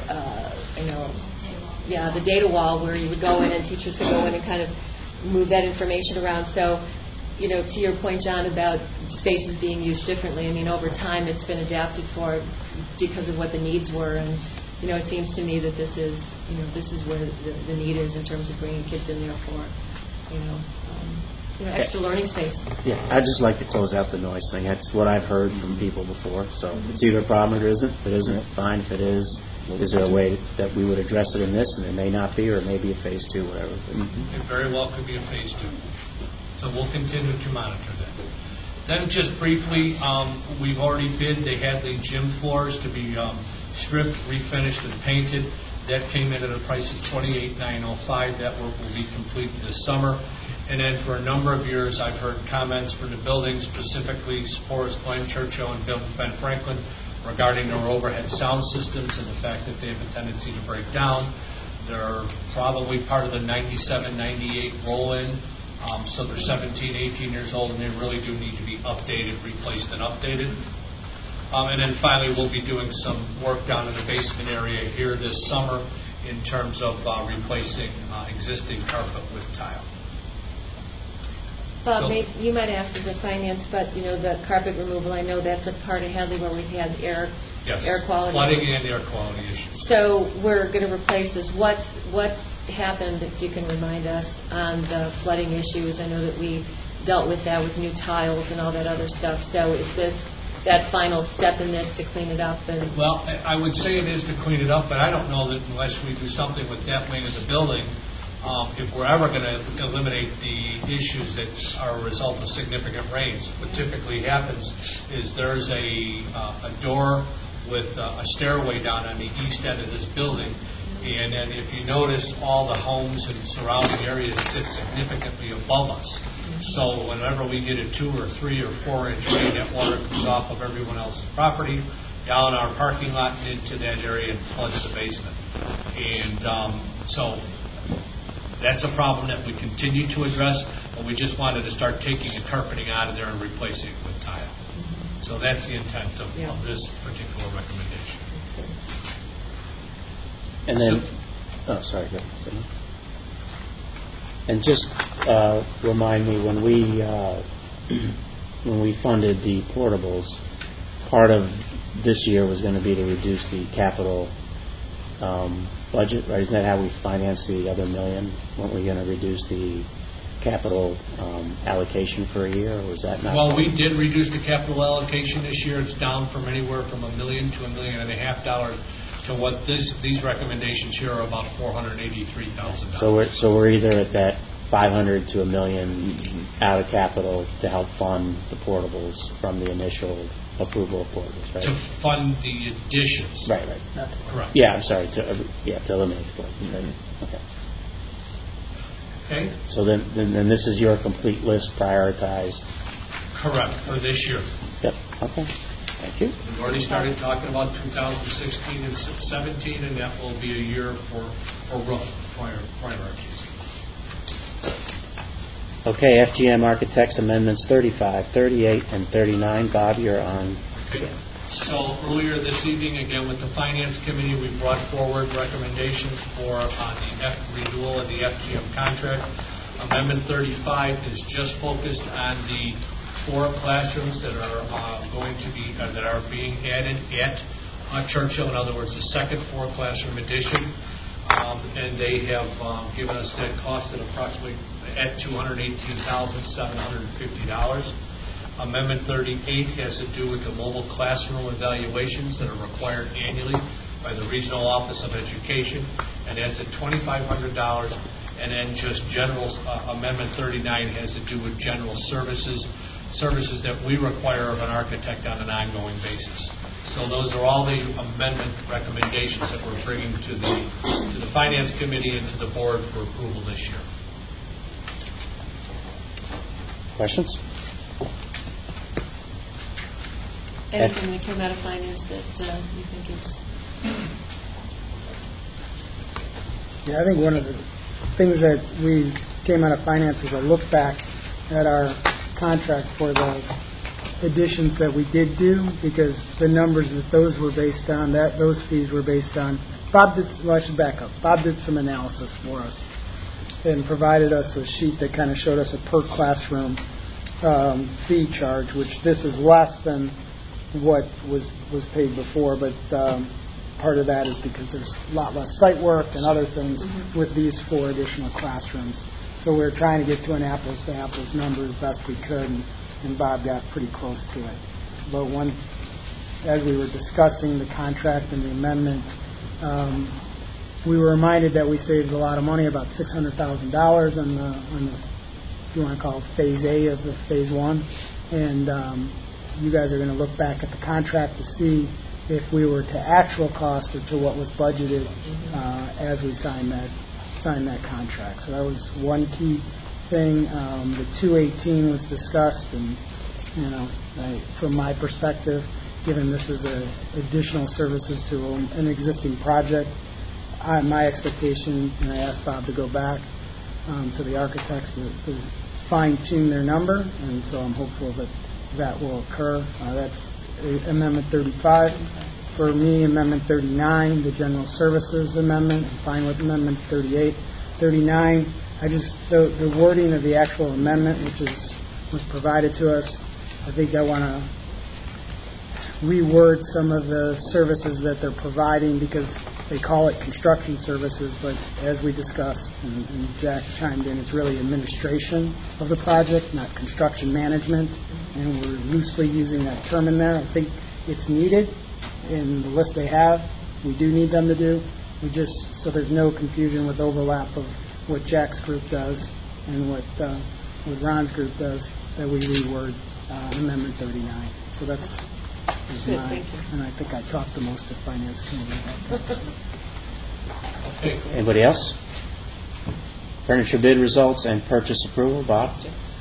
the data wall where you would go in and teachers could go in and kind of move that information around. So, to your point, John, about spaces being used differently. I mean, over time it's been adapted for because of what the needs were, and it seems to me that this is where the need is in terms of bringing kids in there for, extra learning space. Yeah, I'd just like to close out the noise thing. That's what I've heard from people before. So it's either a problem or it isn't. If it isn't, fine. If it is there a way that we would address it in this? And it may not be, or it may be a phase 2, whatever. It very well could be a phase 2. So we'll continue to monitor that. Then just briefly, we've already bid. They had the gym floors to be stripped, refinished, and painted. That came in at a price of $28,905. That work will be complete this summer. And then for a number of years, I've heard comments from the buildings, specifically Forest Glen, Churchill, and Ben Franklin, regarding their overhead sound systems and the fact that they have a tendency to break down. They're probably part of the 97, 98 roll-in. So they're 17, 18 years old, and they really do need to be updated, replaced, and updated. And then finally, we'll be doing some work down in the basement area here this summer in terms of replacing existing carpet with tile. Bob, you might ask as a finance, but the carpet removal, I know that's a part of Hadley where we've had air quality. Flooding and air quality issues. So we're going to replace this. What's happened, if you can remind us, on the flooding issues? I know that we dealt with that with new tiles and all that other stuff. So is this that final step in this to clean it up? Well, I would say it is to clean it up, but I don't know that unless we do something with that wing of the building, if we're ever going to eliminate the issues that are a result of significant rains. What typically happens is there's a door with a stairway down on the east end of this building, and then if you notice, all the homes and surrounding areas sit significantly above us. So whenever we get a 2 or 3 or 4 inch rain, that water comes off of everyone else's property, down our parking lot, and into that area and floods the basement. And so that's a problem that we continue to address, but we just wanted to start taking the carpeting out of there and replacing it with tile. So that's the intent of this particular recommendation. And then, sorry, go ahead. And just remind me, when we funded the portables, part of this year was going to be to reduce the capital budget, right? Isn't that how we financed the other $1 million? Weren't we going to reduce the capital allocation for a year, or was that not? Well, we did reduce the capital allocation this year. It's down from anywhere from $1 million to $1.5 million to what these recommendations here are about $483,000. So we're either at that 500 to $1 million out of capital to help fund the portables from the initial approval of portables, right? To fund the additions. Right. Correct. Yeah, I'm sorry. To eliminate the portables. Okay. So then this is your complete list prioritized. Correct, for this year. Yep. Okay. Thank you. We've already started talking about 2016 and 17, and that will be a year for roof priorities. Okay, FGM Architects Amendments 35, 38, and 39. Bob, you're on. Okay. So earlier this evening, again with the Finance Committee, we brought forward recommendations for the renewal of the FGM contract. Amendment 35 is just focused on the 4 classrooms that are going to be that are being added at Churchill. In other words, the second 4 classroom addition, and they have given us that cost at approximately at $218,750. Amendment 38 has to do with the mobile classroom evaluations that are required annually by the Regional Office of Education, and that's at $2,500. And then just general Amendment 39 has to do with general services that we require of an architect on an ongoing basis. So those are all the amendment recommendations that we're bringing to the Finance Committee and to the Board for approval this year. Questions? Anything that came out of finance that you think is? Yeah, I think one of the things that we came out of finance is a look back at our contract for the additions that we did do, because the numbers that those were based on, those fees were based on. I should back up. Bob did some analysis for us and provided us a sheet that kind of showed us a per classroom fee charge, which this is less than what was paid before, but part of that is because there's a lot less site work and other things with these 4 additional classrooms. So we were trying to get to an apples-to-apples number as best we could, and Bob got pretty close to it. But as we were discussing the contract and the amendment, we were reminded that we saved a lot of money, about $600,000 on the, if you want to call it Phase A of the Phase 1. And you guys are going to look back at the contract to see if we were to actual cost or to what was budgeted as we signed that contract. So that was one key thing. The 218 was discussed, and from my perspective, given this is additional services to an existing project, my expectation, and I asked Bob to go back to the architects to fine-tune their number, and so I'm hopeful that will occur. That's Amendment 35. For me, Amendment 39, the General Services Amendment. I'm fine with Amendment 38. 39, the wording of the actual amendment, which was provided to us, I think I want to reword some of the services that they're providing, because they call it construction services, but as we discussed, and Jack chimed in, it's really administration of the project, not construction management, and we're loosely using that term in there. I think it's needed in the list they have. We do need them to do. So there's no confusion with overlap of what Jack's group does and what Ron's group does, that we reword Amendment 39. So that's mine, and I think I talked the most to Finance Committee about that. Okay. Anybody else? Furniture bid results and purchase approval. Bob?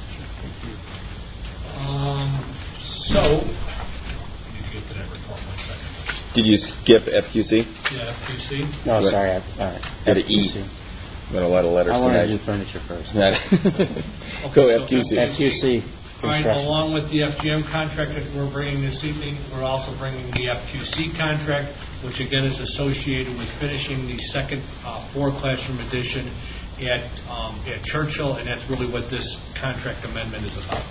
Did you skip FQC? Yeah, FQC. No, sorry. All right. Go to E. I'm going to let a letter I want to do furniture first. Go FQC. FQC. All right, along with the FGM contract that we're bringing this evening, we're also bringing the FQC contract, which again is associated with finishing the second four-classroom addition at Churchill, and that's really what this contract amendment is about.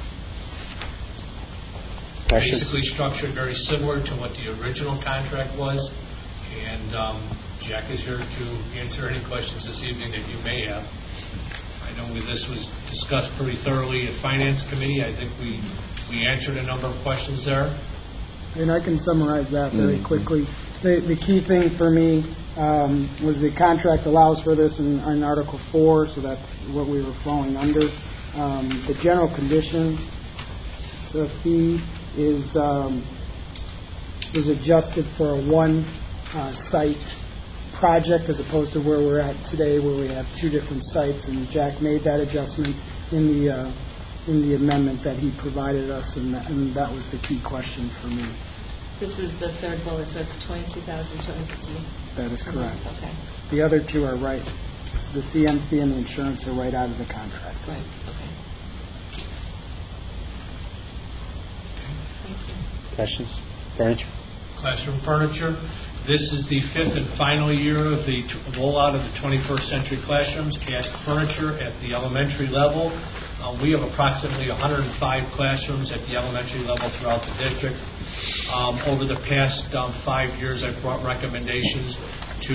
Questions? Basically structured very similar to what the original contract was, and Jack is here to answer any questions this evening that you may have. I know this was discussed pretty thoroughly at Finance Committee. I think we answered a number of questions there. And I can summarize that very quickly. The key thing for me was the contract allows for this in Article 4, so that's what we were falling under. The general condition, so fee is adjusted for a one-site project as opposed to where we're at today, where we have two different sites, and Jack made that adjustment in the amendment that he provided us, and that was the key question for me. This is the third bullet, so it's $22,250. That is correct. Okay. The other two are right. The CM fee and the insurance are right out of the contract. Right. Okay. Thank you. Questions? Furniture? Classroom furniture. This is the fifth and final year of the rollout of the 21st century classrooms at furniture at the elementary level. We have approximately 105 classrooms at the elementary level throughout the district. Over the past 5 years, I've brought recommendations to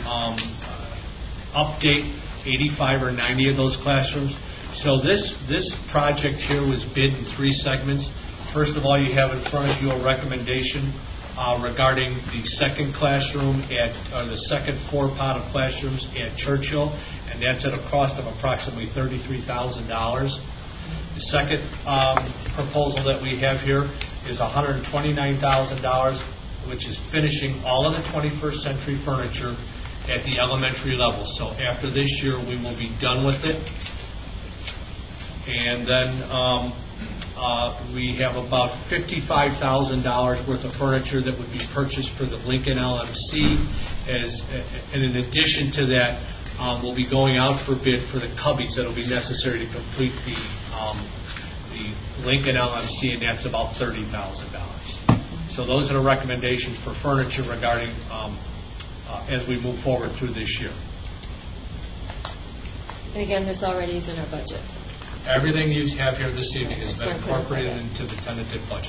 update 85 or 90 of those classrooms. So this project here was bid in 3 segments. First of all, you have in front of you a recommendation regarding the second classroom the second floor pod of classrooms at Churchill, and that's at a cost of approximately $33,000. The second proposal that we have here is $129,000, which is finishing all of the 21st century furniture at the elementary level. So after this year, we will be done with it. And then we have about $55,000 worth of furniture that would be purchased for the Lincoln LMC. And in addition to that, we'll be going out for bid for the cubbies that will be necessary to complete the Lincoln LMC, and that's about $30,000. So those are the recommendations for furniture regarding as we move forward through this year. And again, this already is in our budget. Everything you have here this evening has been incorporated into the tentative budget.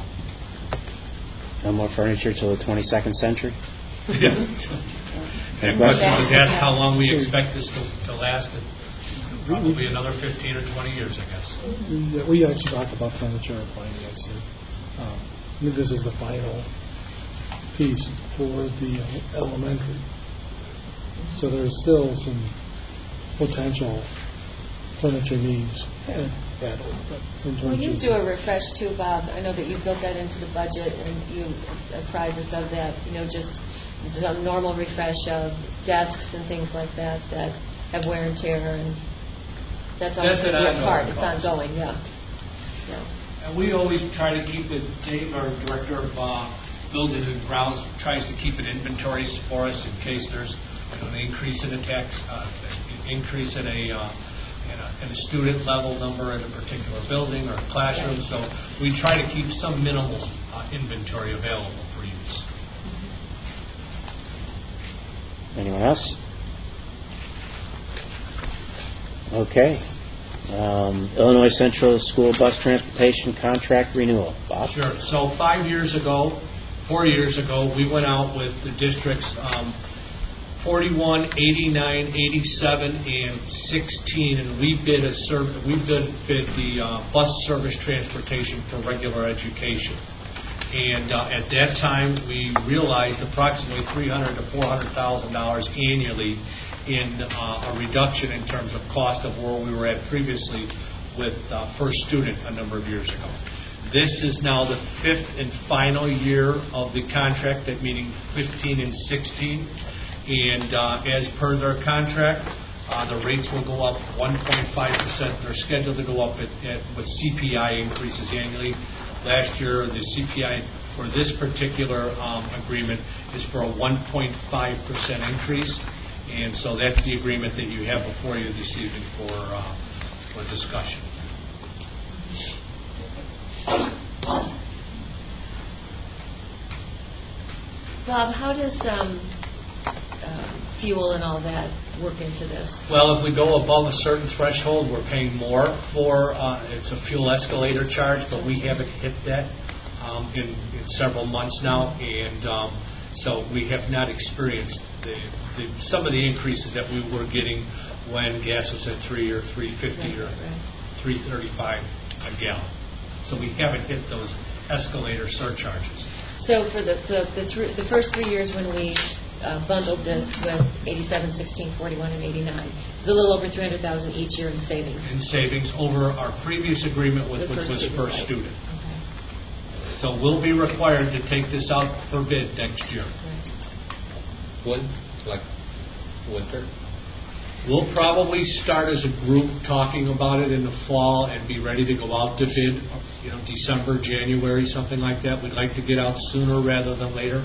No more furniture till the 22nd century? And question was asked how long we expect this to last. Probably another 15 or 20 years, I guess. We actually talked about furniture and finance. And this is the final piece for the elementary. So there's still some potential furniture needs added. When you do a refresh too, Bob, I know that you built that into the budget and you apprised us of that, just some normal refresh of desks and things like that have wear and tear, and that's always going to be a part. It's ongoing, yeah. And we always try to keep it, Dave, our director of buildings and grounds, tries to keep an inventories for us in case there's an increase in increase in a student level number in a particular building or classroom. So we try to keep some minimal inventory available for use. Anyone else? Okay. Illinois Central School Bus Transportation Contract Renewal. Bob? Sure. So 4 years ago, we went out with the districts 41, 89, 87, and 16, and we bid the bus service transportation for regular education. And at that time, we realized approximately $300,000 to $400,000 annually in a reduction in terms of cost of where we were at previously with First Student a number of years ago. This is now the 5th and final year of the contract, that meaning 15 and 16. And as per their contract, the rates will go up 1.5%. They're scheduled to go up with CPI increases annually. Last year, the CPI for this particular agreement is for a 1.5% increase. And so that's the agreement that you have before you this evening for discussion. Bob, how does fuel and all that work into this? Well, if we go above a certain threshold, we're paying more for it's a fuel escalator charge, but we haven't hit that in several months now, and so we have not experienced some of the increases that we were getting when gas was at $3 or $3.50 or $3.35 a gallon. So we haven't hit those escalator surcharges. So for the first 3 years when we bundled this with 87, 16, 41, and 89, it's a little over $300,000 each year in savings. In savings over our previous agreement which was First Student. Okay. So we'll be required to take this out for bid next year. When? Like winter? We'll probably start as a group talking about it in the fall and be ready to go out to bid, December, January, something like that. We'd like to get out sooner rather than later.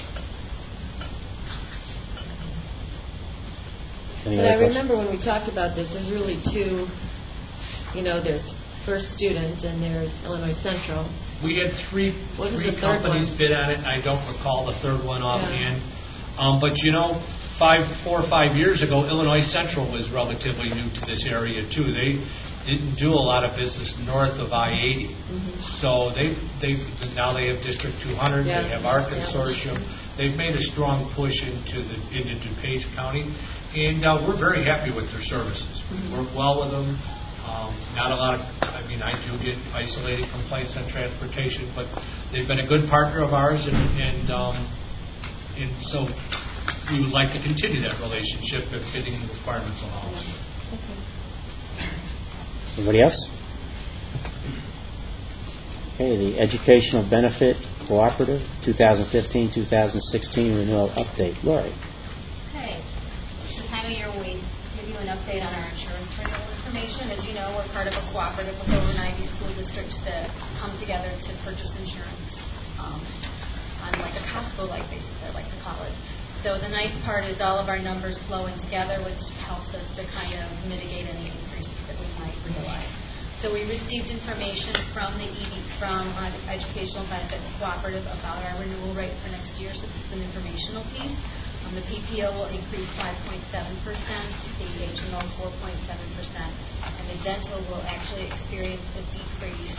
But I remember when we talked about this, there's really two, there's First Student and there's Illinois Central. We had three companies bid on it. I don't recall the third one offhand. But 4 or 5 years ago, Illinois Central was relatively new to this area too. They didn't do a lot of business north of I-80. Mm-hmm. So now they have District 200. They have our consortium. They've made a strong push into DuPage County, and we're very happy with their services. We work well with them. Not a lot of, I do get isolated complaints on transportation, but they've been a good partner of ours, and so we would like to continue that relationship if fitting the requirements allow. Okay. Anybody else? Okay, the Educational Benefit Cooperative 2015-2016 renewal update. Lori. Okay. It's the time of year when we give you an update on our insurance renewal information. As you know, we're part of a cooperative with over 90 school districts that come together to purchase insurance on like a Costco-like basis, I like to call it. So the nice part is all of our numbers flowing together, which helps us to kind of mitigate any increases that we might realize. So we received information from the Educational Benefits Cooperative about our renewal rate for next year, so this is an informational piece. The PPO will increase 5.7%, the HMO 4.7%, and the dental will actually experience a decrease,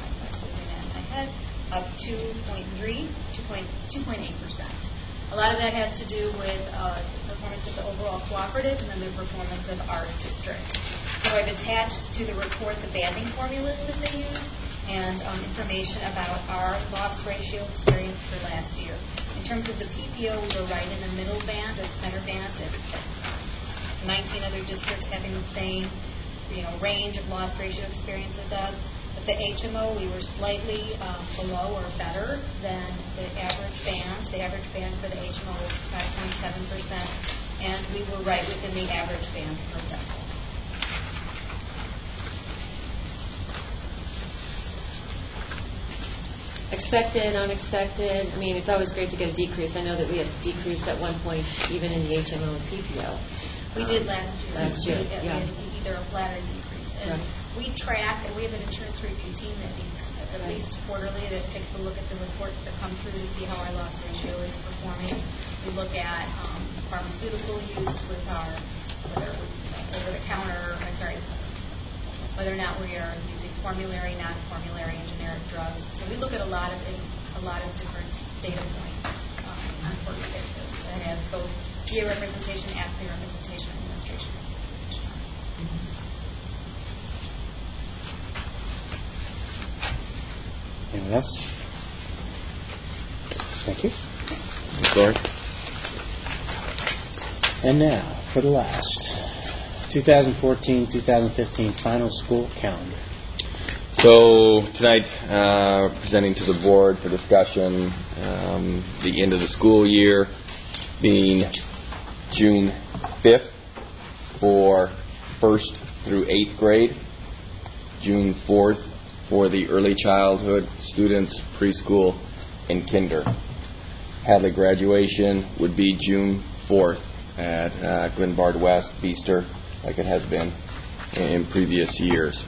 of 2.8%. A lot of that has to do with the performance of the overall cooperative and then the performance of our district. So I've attached to the report the banding formulas that they use and information about our loss ratio experience for last year. In terms of the PPO, we were right in the middle band or center band at 19 other districts having the same range of loss ratio experience as us. But the HMO, we were slightly below or better than the average band. The average band for the HMO was 5.7%, and we were right within the average band for dental. Expected, unexpected. I mean, it's always great to get a decrease. I know that we had to decrease at one point, even in the HMO and PPO. We did last year. We yeah. had either a flat or decrease. And we track, and we have an insurance review team that meets at least quarterly that takes a look at the reports that come through to see how our loss ratio is performing. We look at pharmaceutical use with our over-the-counter, whether or not we are using formulary, non-formulary, and generic drugs. So we look at a lot of different data points on a quarterly basis. That has both PA representation, AFSCME representation, and administration representation. Anyone else? Thank you. Lord. And now, for the last 2014-2015 final school calendar. So tonight, presenting to the board for discussion the end of the school year being June 5th for 1st through 8th grade, June 4th for the early childhood students, preschool, and kinder. Hadley graduation would be June 4th at Glenbard West, Beaster, like it has been in previous years.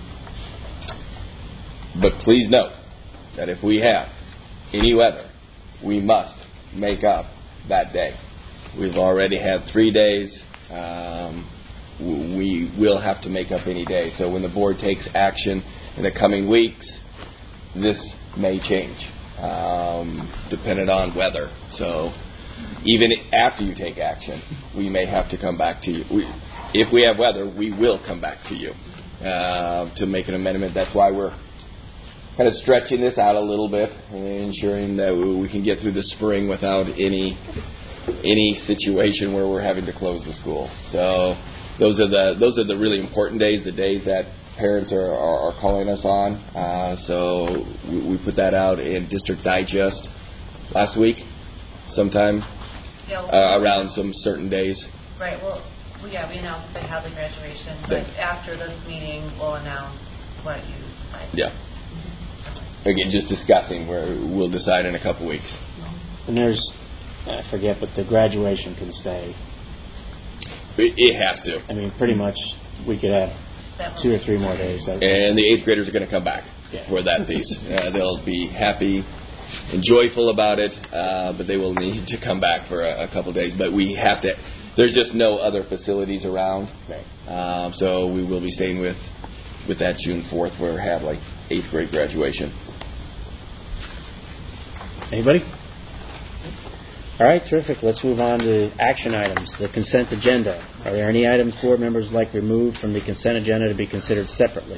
But please note that if we have any weather, we must make up that day. We've already had 3 days. We will have to make up any day. So when the board takes action in the coming weeks, this may change, dependent on weather. So even after you take action, we may have to come back to you. If we have weather, we will come back to you to make an amendment. That's why we're kind of stretching this out a little bit, ensuring that we can get through the spring without any situation where we're having to close the school. So those are the really important days, the days that parents are calling us on. So we put that out in District Digest last week, sometime around some certain days. Right. Well, we announced the Hadley graduation, but after this meeting, we'll announce what you decide. Yeah. Again, just discussing where we'll decide in a couple weeks. And there's, I forget, but the graduation can stay. It has to. I mean, pretty much we could have 2 or 3 more days. And the 8th graders are going to come back for that piece. They'll be happy and joyful about it, but they will need to come back for a couple days. But we have to. There's just no other facilities around, so we will be staying with that June 4th where we have 8th grade graduation. Anybody? All right, terrific. Let's move on to action items. The consent agenda. Are there any items board members would like removed from the consent agenda to be considered separately?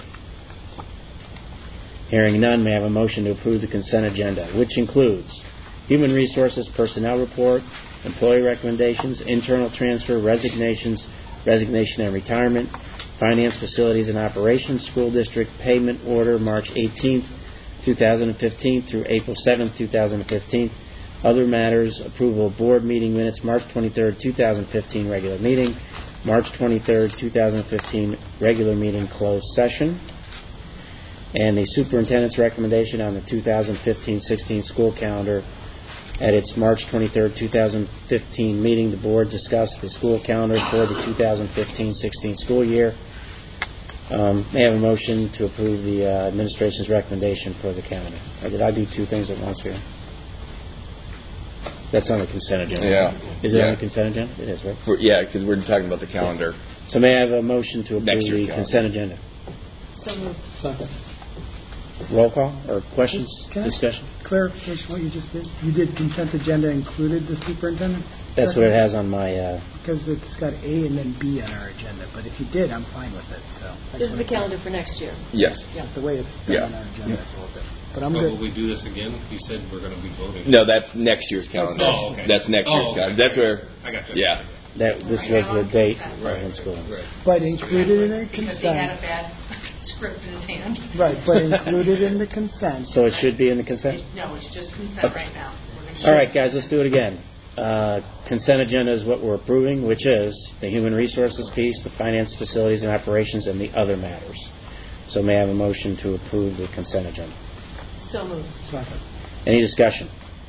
Hearing none, may I have a motion to approve the consent agenda, which includes Human Resources Personnel Report, Employee Recommendations, Internal Transfer, Resignations, Resignation and Retirement, Finance, Facilities and Operations, School District Payment Order, March 18th, 2015 through April 7th, 2015. Other matters, approval of board meeting minutes, March 23rd, 2015, regular meeting, March 23rd, 2015, regular meeting, closed session. And the superintendent's recommendation on the 2015-16 school calendar. At its March 23rd, 2015 meeting, the board discussed the school calendar for the 2015-16 school year. May I have a motion to approve the administration's recommendation for the calendar? Or did I do 2 things at once here? That's on the consent agenda. Yeah. Is it on the consent agenda? It is, right? Because we're talking about the calendar. So may I have a motion to approve the consent agenda? So moved. Second. Roll call or questions, Can I- discussion? Clarification, what you just did. You did consent agenda included the superintendent? That's what it has on my. Because it's got A and then B on our agenda. But if you did, I'm fine with it. So This is the calendar for next year. Yes. Yeah, the way it's done on our agenda is a little different. But I'm good. Will we do this again? You said we're going to be voting. No, that's next year's calendar. Oh, okay. That's next year's calendar. That's where. I got you. Yeah. This was the date when school. Right. But included in the Because he had a consent. bad script in his hand. Right, but included in the consent. So it should be in the consent? No, it's just consent right now. All right, guys, let's do it again. Consent agenda is what we're approving, which is the human resources piece, the finance, facilities, and operations, and the other matters. So may I have a motion to approve the consent agenda? So moved. Second. Any discussion?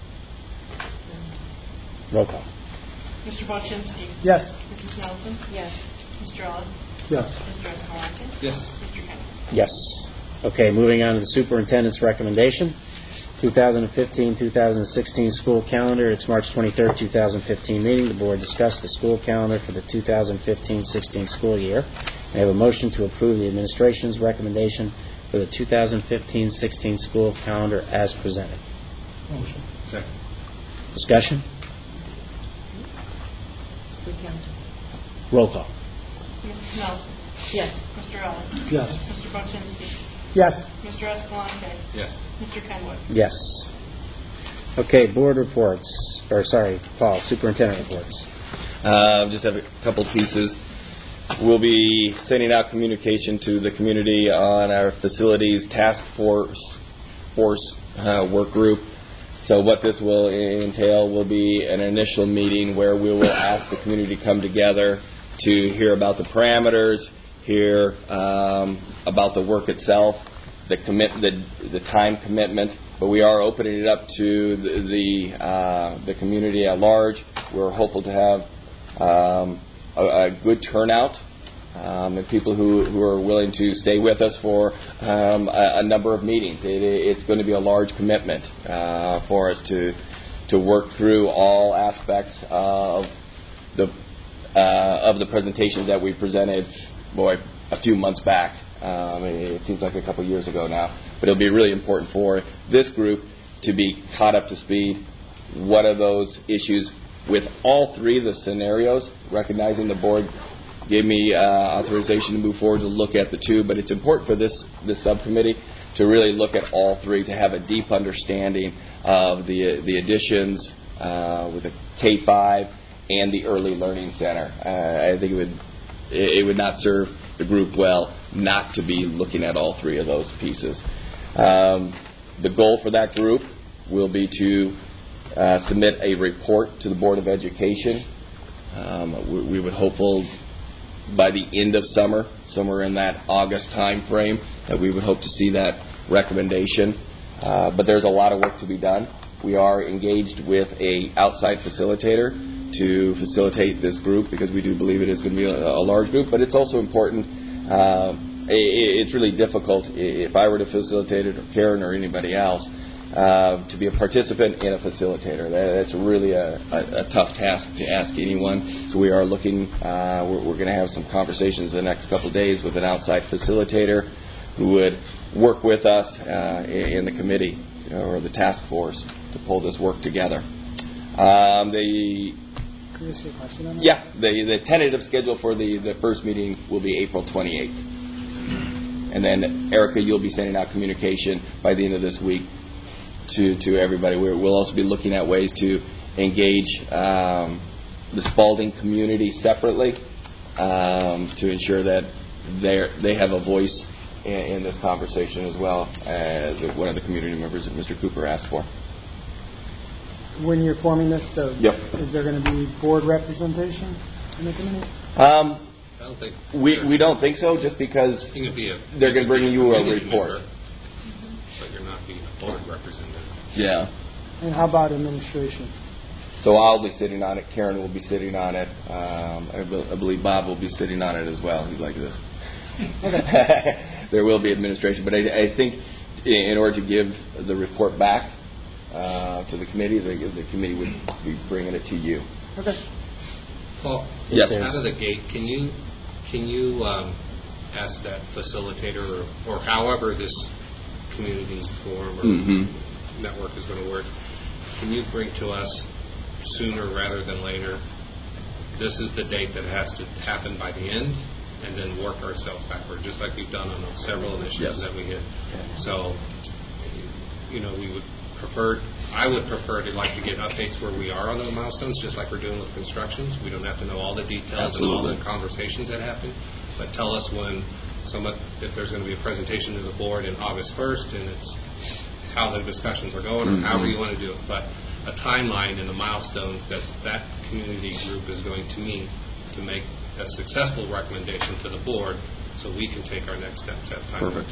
Roll call. Mr. Bochinski? Yes. Mrs. Nelson? Yes. Mr. Ellis? Yes. Mr. Escalante? Yes. Mr. Kenny? Yes. Okay, moving on to the superintendent's recommendation. 2015-2016 school calendar. It's March 23rd, 2015 meeting. The board discussed the school calendar for the 2015-16 school year. I have a motion to approve the administration's recommendation for the 2015-16 school calendar as presented. Motion. Second. Discussion? It's a good calendar. Roll call. Mrs. Nelson? Yes. Mr. Ellis? Yes. Mr. Bochinski? Yes. Mr. Escalante? Yes. Mr. Kenwood? Yes. Okay, board reports. Paul, superintendent reports. Just have a couple pieces. We'll be sending out communication to the community on our facilities task force work group. So what this will entail will be an initial meeting where we will ask the community to come together to hear about the parameters, hear about the work itself, the time commitment. But we are opening it up to the community at large. We're hopeful to have a good turnout and people who are willing to stay with us for a number of meetings. It's going to be a large commitment for us to work through all aspects of the presentations that we presented, a few months back. It seems like a couple years ago now. But it'll be really important for this group to be caught up to speed. What are those issues with all three of the scenarios, recognizing the board gave me authorization to move forward to look at the two, but it's important for this subcommittee to really look at all three, to have a deep understanding of the additions with the K-5 and the Early Learning Center. I think it would not serve the group well not to be looking at all three of those pieces. The goal for that group will be to submit a report to the Board of Education. We would hopeful by the end of summer, somewhere in that August time frame, that we would hope to see that recommendation. But there's a lot of work to be done. We are engaged with an outside facilitator to facilitate this group because we do believe it is going to be a large group, but it's also important. It's really difficult if I were to facilitate it, or Karen or anybody else, to be a participant and a facilitator. That's really a tough task to ask anyone. So we are looking, we're going to have some conversations the next couple of days with an outside facilitator who would work with us in the committee or the task force to pull this work together. Can I ask you a question on that? Yeah, the tentative schedule for the first meeting will be April 28th. And then, Erica, you'll be sending out communication by the end of this week to everybody. We'll also be looking at ways to engage the Spalding community separately to ensure that they have a voice in this conversation as well as one of the community members that Mr. Cooper asked for. When you're forming this, Yep. Is there going to be board representation in the committee? I don't think we don't think so, just because they're going to bring you a report. But you're not being a board representative. Yeah. And how about administration? So I'll be sitting on it. Karen will be sitting on it. I believe Bob will be sitting on it as well. He's like this. Okay. There will be administration, but I think in order to give the report back to the committee would be bringing it to you. Okay. Paul, yes. Out of the gate, can you ask that facilitator or however this community forum or network is going to work, can you bring to us sooner rather than later, this is the date that has to happen by the end, and then work ourselves backward, just like we've done on those several initiatives that we hit. So, I would prefer to like to get updates where we are on the milestones, just like we're doing with constructions. We don't have to know all the details and all the conversations that happen, but tell us if there's going to be a presentation to the board in August 1st, and it's how the discussions are going, or however you want to do it. But a timeline and the milestones that community group is going to meet to make a successful recommendation to the board, so we can take our next steps at time. Perfect.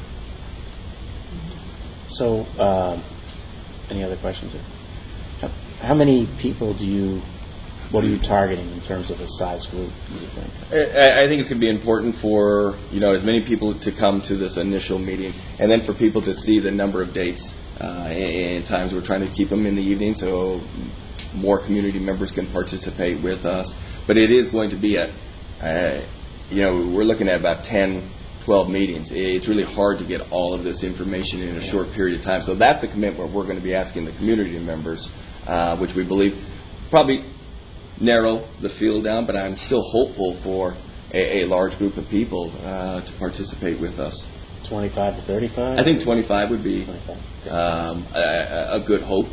So, any other questions? How many people what are you targeting in terms of a size group, do you think? I think it's going to be important for as many people to come to this initial meeting, and then for people to see the number of dates and times. We're trying to keep them in the evening so more community members can participate with us. But it is going to be we're looking at about 10, 12 meetings. It's really hard to get all of this information in a short period of time. So that's the commitment we're going to be asking the community members, which we believe probably narrow the field down, but I'm still hopeful for a large group of people to participate with us. 25 to 35? I think 25 would be a good hope,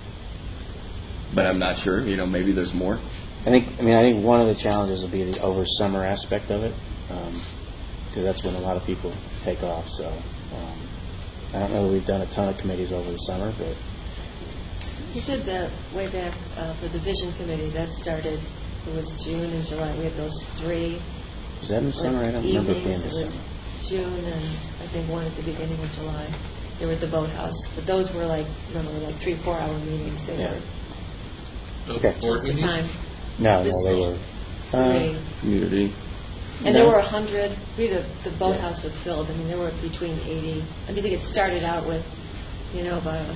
but I'm not sure. Maybe there's more. I think one of the challenges will be the over summer aspect of it, because that's when a lot of people take off. So I don't know that we've done a ton of committees over the summer, but you said that way back for the Vision Committee that started. It was June and July. We had those 3. Was that in the summer? I don't remember it being the summer. June and I think one at the beginning of July. They were at the boathouse, but those were like 3-4 hour meetings. They were. Okay. What's the time? No, they were community. And there were 100. The boathouse was filled. There were between 80. I think it started out with, about.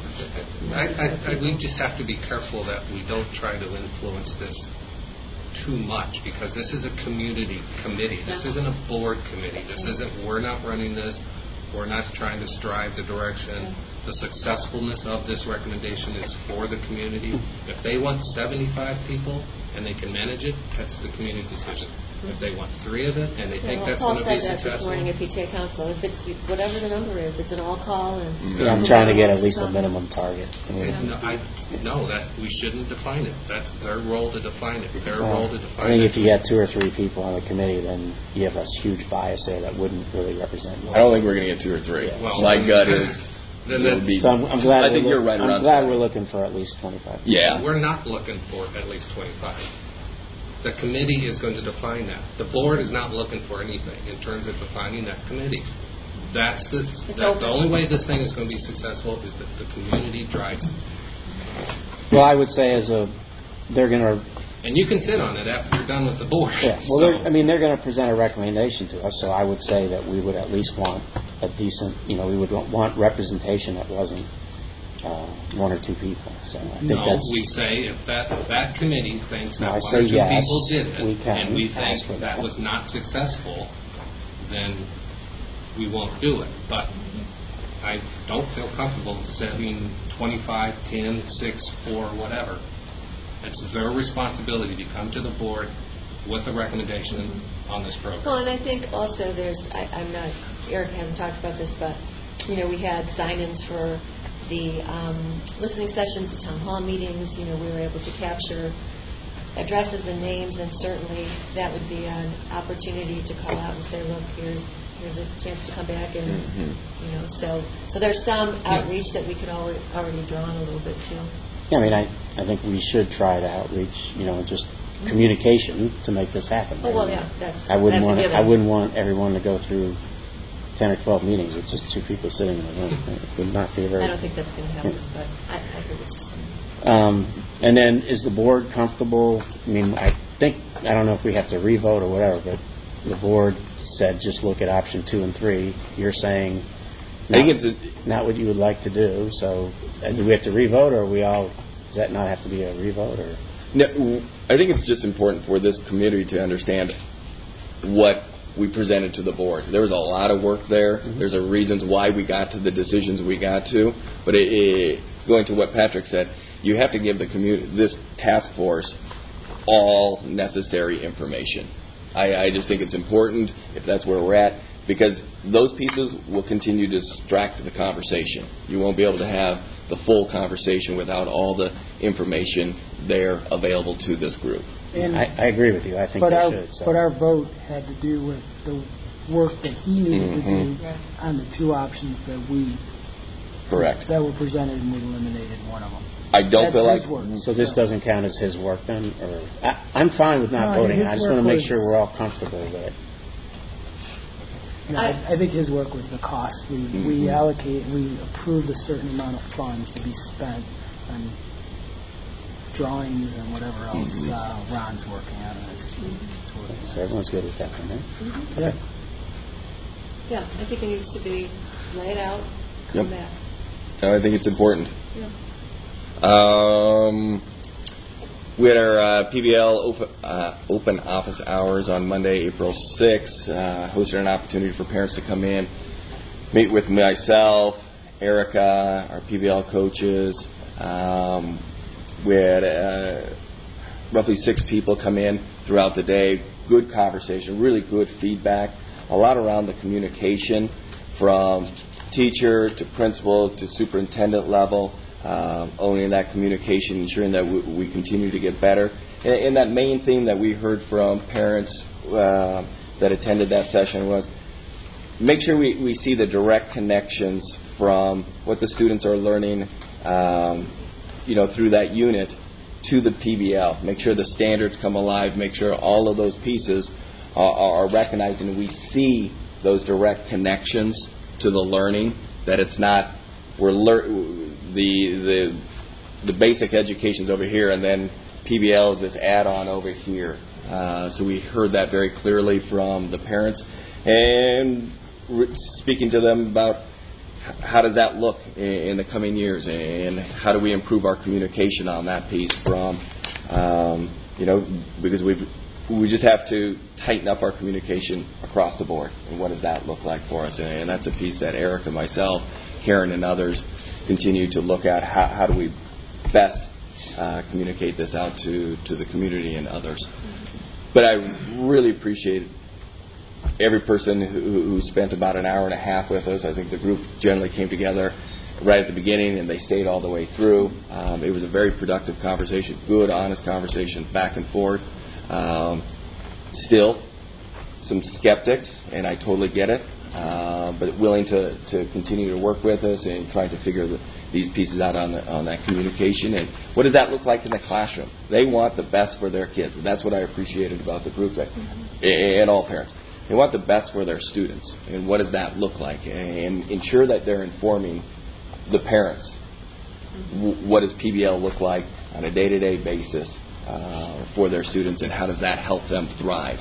We just have to be careful that we don't try to influence this too much, because this is a community committee. This isn't a board committee. We're not running this. We're not trying to strive the direction. The successfulness of this recommendation is for the community. If they want 75 people and they can manage it, that's the community decision. If they want 3 of it and they think that's going to be successful. Paul said that this morning at PTA Council. If it's whatever the number is, it's an all call. I'm trying to get at least a minimum target. No, that we shouldn't define it. That's their role to define it. Their role to define it. I think if you got 2 or 3 people on the committee, then you have a huge bias there that wouldn't really represent you. I don't think we're going to get 2 or 3. Yeah. Well, my gut is. So I'm glad. I think you're right around. I'm glad we're looking for at least 25. Yeah, we're not looking for at least 25. The committee is going to define that. The board is not looking for anything in terms of defining that committee. The only way this thing is going to be successful is that the community drives it. Well, I would say they're going to. And you can sit on it after you're done with the board. Yeah. Well, they're going to present a recommendation to us, so I would say that we would at least want a decent. We would want representation that wasn't 1 or 2 people. So I think we say if that committee thinks that 1 or 2 yes, people did it, and we think that was not successful, then we won't do it. But I don't feel comfortable setting 25, 10, 6, 4, whatever. It's their responsibility to come to the board with a recommendation on this program. Well, and I think also I'm not, Eric hasn't talked about this, but, we had sign-ins for the listening sessions, the town hall meetings. We were able to capture addresses and names, and certainly that would be an opportunity to call out and say, look, here's a chance to come back, and so there's some outreach that we could already draw on a little bit too. Yeah, I think we should try to outreach, just communication to make this happen. Oh well, yeah, I wouldn't want everyone to go through 10 or 12 meetings. It's just 2 people sitting in the room. It would not be very. I don't think that's going to happen, but I hear what you're saying. And then, is the board comfortable? I don't know if we have to revote or whatever, but the board said just look at option 2 and 3. You're saying not what you would like to do. So do we have to revote, or does that not have to be a revote? Or no, I think it's just important for this community to understand what we presented to the board. There was a lot of work there. There's a reasons why we got to the decisions we got to. But going to what Patrick said, you have to give the this task force all necessary information. I just think it's important, if that's where we're at, because those pieces will continue to distract the conversation. You won't be able to have the full conversation without all the information there available to this group. And I agree with you. I think they should. So. But our vote had to do with the work that he needed to do on the two options that we that were presented, and we eliminated one of them. I don't feel like so. This doesn't count as his work then, or I'm fine with not voting. I just want to make sure we're all comfortable with it. No, I think his work was the cost. We approved a certain amount of funds to be spent on drawings and whatever else Ron's working on in his team. So everyone's good with that, right? Okay. Yeah, I think it needs to be laid out, come back. I think it's important. Yeah. We had our PBL open office hours on Monday, April 6th. Hosted an opportunity for parents to come in, meet with myself, Erica, our PBL coaches. We had roughly 6 people come in throughout the day. Good conversation, really good feedback. A lot around the communication from teacher to principal to superintendent level. Owning that communication, ensuring that we continue to get better. And that main theme that we heard from parents that attended that session was make sure we see the direct connections from what the students are learning through that unit to the PBL. Make sure the standards come alive. Make sure all of those pieces are recognized and we see those direct connections to the learning, that it's not the basic education's over here and then PBL is this add-on over here. So we heard that very clearly from the parents and speaking to them about how does that look in the coming years and how do we improve our communication on that piece from, because we just have to tighten up our communication across the board. And what does that look like for us? And that's a piece that Erica, myself, Karen, and others continue to look at. How do we best communicate this out to the community and others? But I really appreciate every person who spent about an hour and a half with us. I think the group generally came together right at the beginning and they stayed all the way through. It was a very productive conversation, good, honest conversation, back and forth. Still, some skeptics, and I totally get it, but willing to continue to work with us and trying to figure these pieces out on that communication. And what does that look like in the classroom? They want the best for their kids. And that's what I appreciated about the group, and all parents. They want the best for their students. And what does that look like? And ensure that they're informing the parents. What does PBL look like on a day-to-day basis for their students, and how does that help them thrive?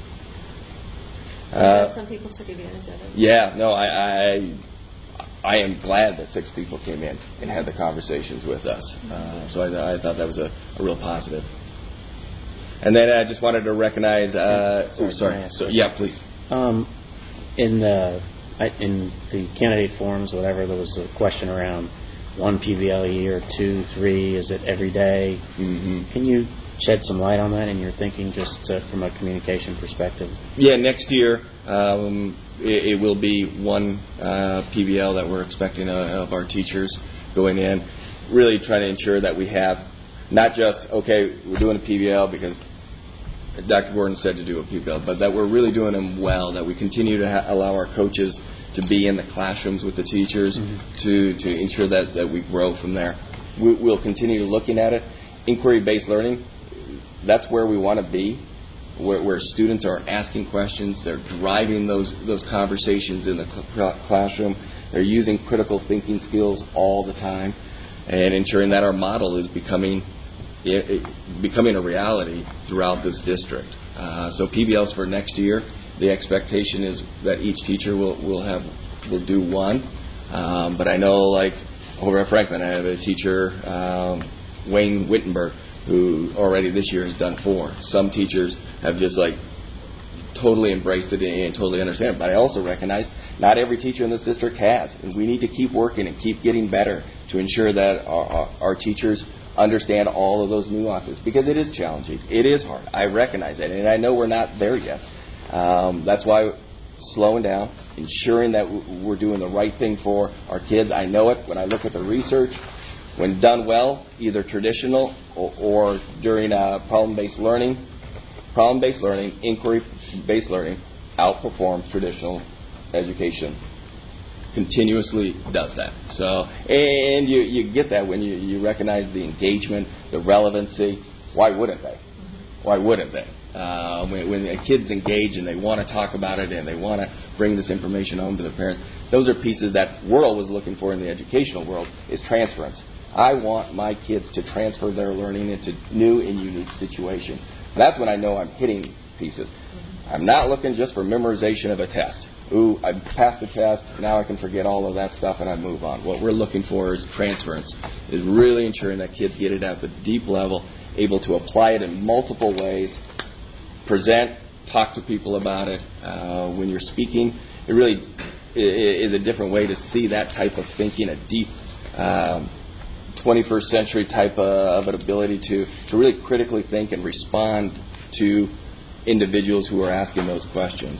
Some people took advantage of it. Yeah, no, I am glad that 6 people came in and had the conversations with us. So I thought that was a real positive. And then I just wanted to recognize. Sorry. Yeah, please. In the candidate forums, whatever, there was a question around 1 PBL a year, 2, 3. Is it every day? Mm-hmm. Can you shed some light on that in your thinking, just from a communication perspective? Yeah, next year it will be 1 PBL that we're expecting of our teachers going in. Really trying to ensure that we have not just, okay, we're doing a PBL because Dr. Gordon said to do a PBL, but that we're really doing them well, that we continue to allow our coaches to be in the classrooms with the teachers to ensure that we grow from there. We'll continue looking at it. Inquiry-based learning, that's where we want to be, where students are asking questions, they're driving those conversations in the classroom, they're using critical thinking skills all the time, and ensuring that our model is becoming a reality throughout this district. So PBLs for next year, the expectation is that each teacher will do 1. But I know, like over at Franklin, I have a teacher, Wayne Wittenberg, who already this year has done 4. Some teachers have just totally embraced it and totally understand it. But I also recognize not every teacher in this district has, and we need to keep working and keep getting better to ensure that our teachers understand all of those nuances, because it is challenging. It is hard. I recognize it, and I know we're not there yet. That's why slowing down, ensuring that we're doing the right thing for our kids. I know it when I look at the research. When done well, either traditional or during problem-based learning, inquiry-based learning outperforms traditional education. Continuously does that. So, and you get that when you recognize the engagement, the relevancy. Why wouldn't they? Why wouldn't they? When the kids engage and they want to talk about it and they want to bring this information home to their parents, those are pieces that we're always looking for in the educational world, is transference. I want my kids to transfer their learning into new and unique situations. That's when I know I'm hitting pieces. I'm not looking just for memorization of a test. Ooh, I passed the test, now I can forget all of that stuff and I move on. What we're looking for is transference, is really ensuring that kids get it at the deep level, able to apply it in multiple ways, present, talk to people about it. When you're speaking, it really is a different way to see that type of thinking, a deep 21st century type of an ability to really critically think and respond to individuals who are asking those questions.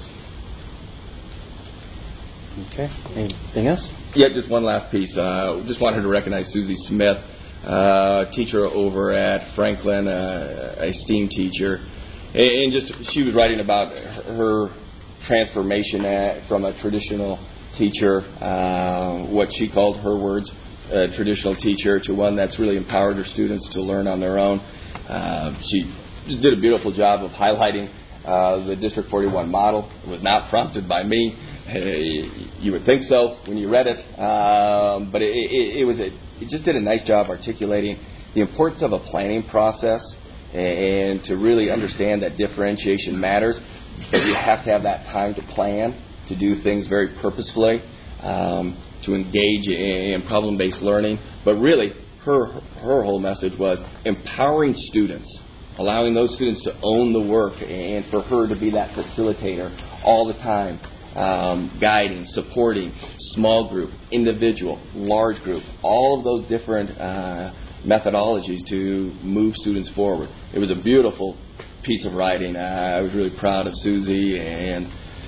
Okay. Anything else? Yeah, just one last piece. Just wanted to recognize Susie Smith, teacher over at Franklin, a STEAM teacher. And just she was writing about her transformation from a traditional teacher, what she called, her words, a traditional teacher, to one that's really empowered her students to learn on their own. She did a beautiful job of highlighting the District 41 model. It was not prompted by me. You would think so when you read it, but it just did a nice job articulating the importance of a planning process and to really understand that differentiation matters, but you have to have that time to plan, to do things very purposefully, to engage in problem-based learning. But really, her whole message was empowering students, allowing those students to own the work, and for her to be that facilitator all the time, guiding, supporting, small group, individual, large group, all of those different methodologies to move students forward. It was a beautiful piece of writing. I was really proud of Susie and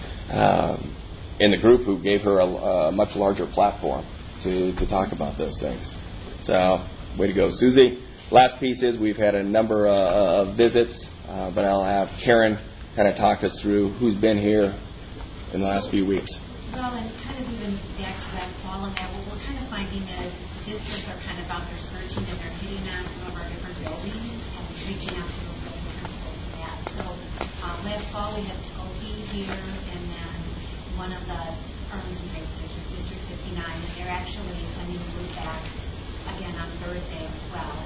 the group who gave her a much larger platform to talk about those things. So, way to go, Susie. Last piece is we've had a number of visits, but I'll have Karen kind of talk us through who's been here in the last few weeks. Well, and kind of even back to that fall and that, what we're kind of finding is districts are kind of out there searching and they're hitting on some of our different buildings and reaching out to those local principals and that. So last fall we had Skokie here, and then one of the Arlington Heights districts, District 59, and they're actually sending a group back again on Thursday as well.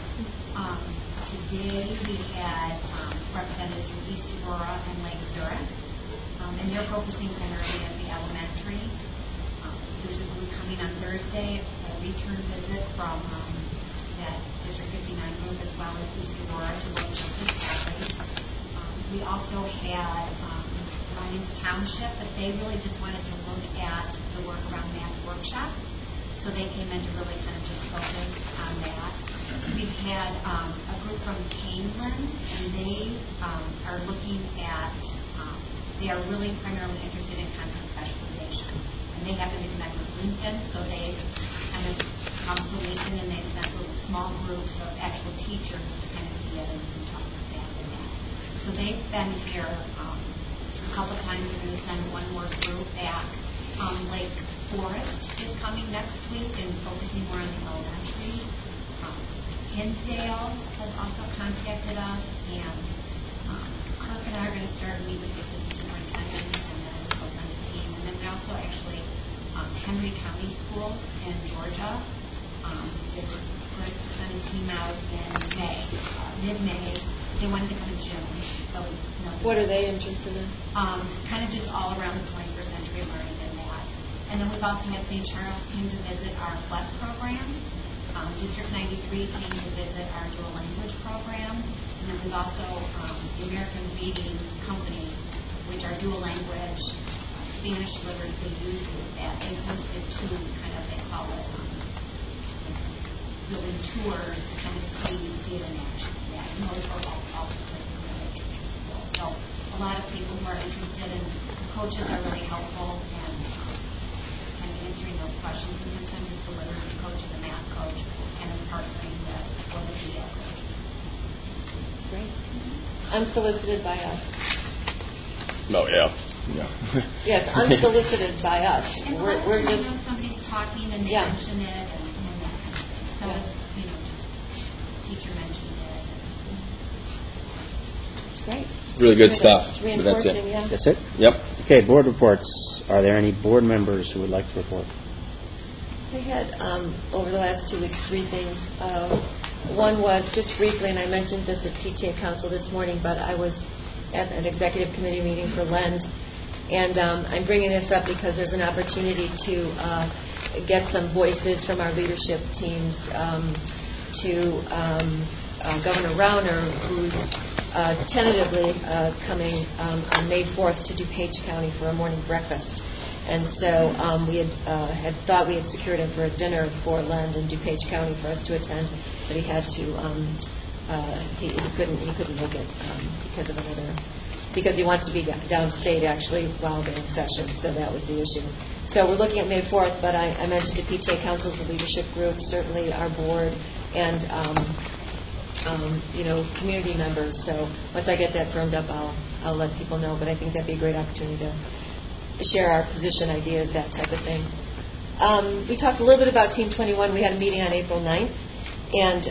Today we had representatives from East Aurora and Lake Zurich. And they're focusing primarily on the elementary. There's a group coming on Thursday, a return visit from that District 59 group, as well as East Aurora to Lake Chilton Valley. We also had Lyons Township, but they really just wanted to look at the work around math workshop. So they came in to really kind of just focus on that. We've had a group from Caneland, and they are looking at they are really primarily interested in content specialization. And they happen to connect with Lincoln, so they kind of come to Lincoln and they sent little small groups of actual teachers to kind of see it and talk to staff and that. So they've been here a couple times. They're going to send one more group back. Lake Forest is coming next week and focusing more on the elementary. Hinsdale has also contacted us, and Kirk and I are going to start meeting with the assistant superintendent, and then we'll send a team. And then we also actually, Henry County Schools in Georgia, it's going to send a team out in May, mid-May. They wanted to come in June. So, what are they interested in? Kind of just all around the 21st century learning and that. And then we've also had St. Charles came to visit our FLES program. District 93 came to visit our dual language program. And then we've also, the American Reading Company, which are dual language Spanish literacy uses that they hosted two kind of, they call it really tours to kind of see it in action. Yeah, and those were all really cool. So a lot of people who are interested in coaches are really helpful and kind of answering those questions. And sometimes it's the literacy coach and the math coach kind of partnering with or the DL coach. That's great. Unsolicited by us. Oh, yeah. Yes, unsolicited by us. And we're just, somebody's talking and they mention it and that kind of thing. So it's, just teacher mentioned it. It's great. Really good stuff. But that's it. Yeah. That's it? Yep. Okay, board reports. Are there any board members who would like to report? I had, over the last 2 weeks, 3 things. One was, just briefly, and I mentioned this at PTA Council this morning, but I was at an executive committee meeting for LEND, and I'm bringing this up because there's an opportunity to get some voices from our leadership teams to Governor Rauner, who's tentatively coming on May 4th to DuPage County for a morning breakfast. And so we had thought we had secured him for a dinner for LEND in DuPage County for us to attend, but he had to he couldn't make it because he wants to be downstate actually while they're in session, so that was the issue. So we're looking at May 4th, but I mentioned to PTA Council, the leadership group, certainly our board, and community members. So once I get that firmed up, I'll let people know. But I think that'd be a great opportunity to share our position, ideas, that type of thing. We talked a little bit about Team 21. We had a meeting on April 9th, and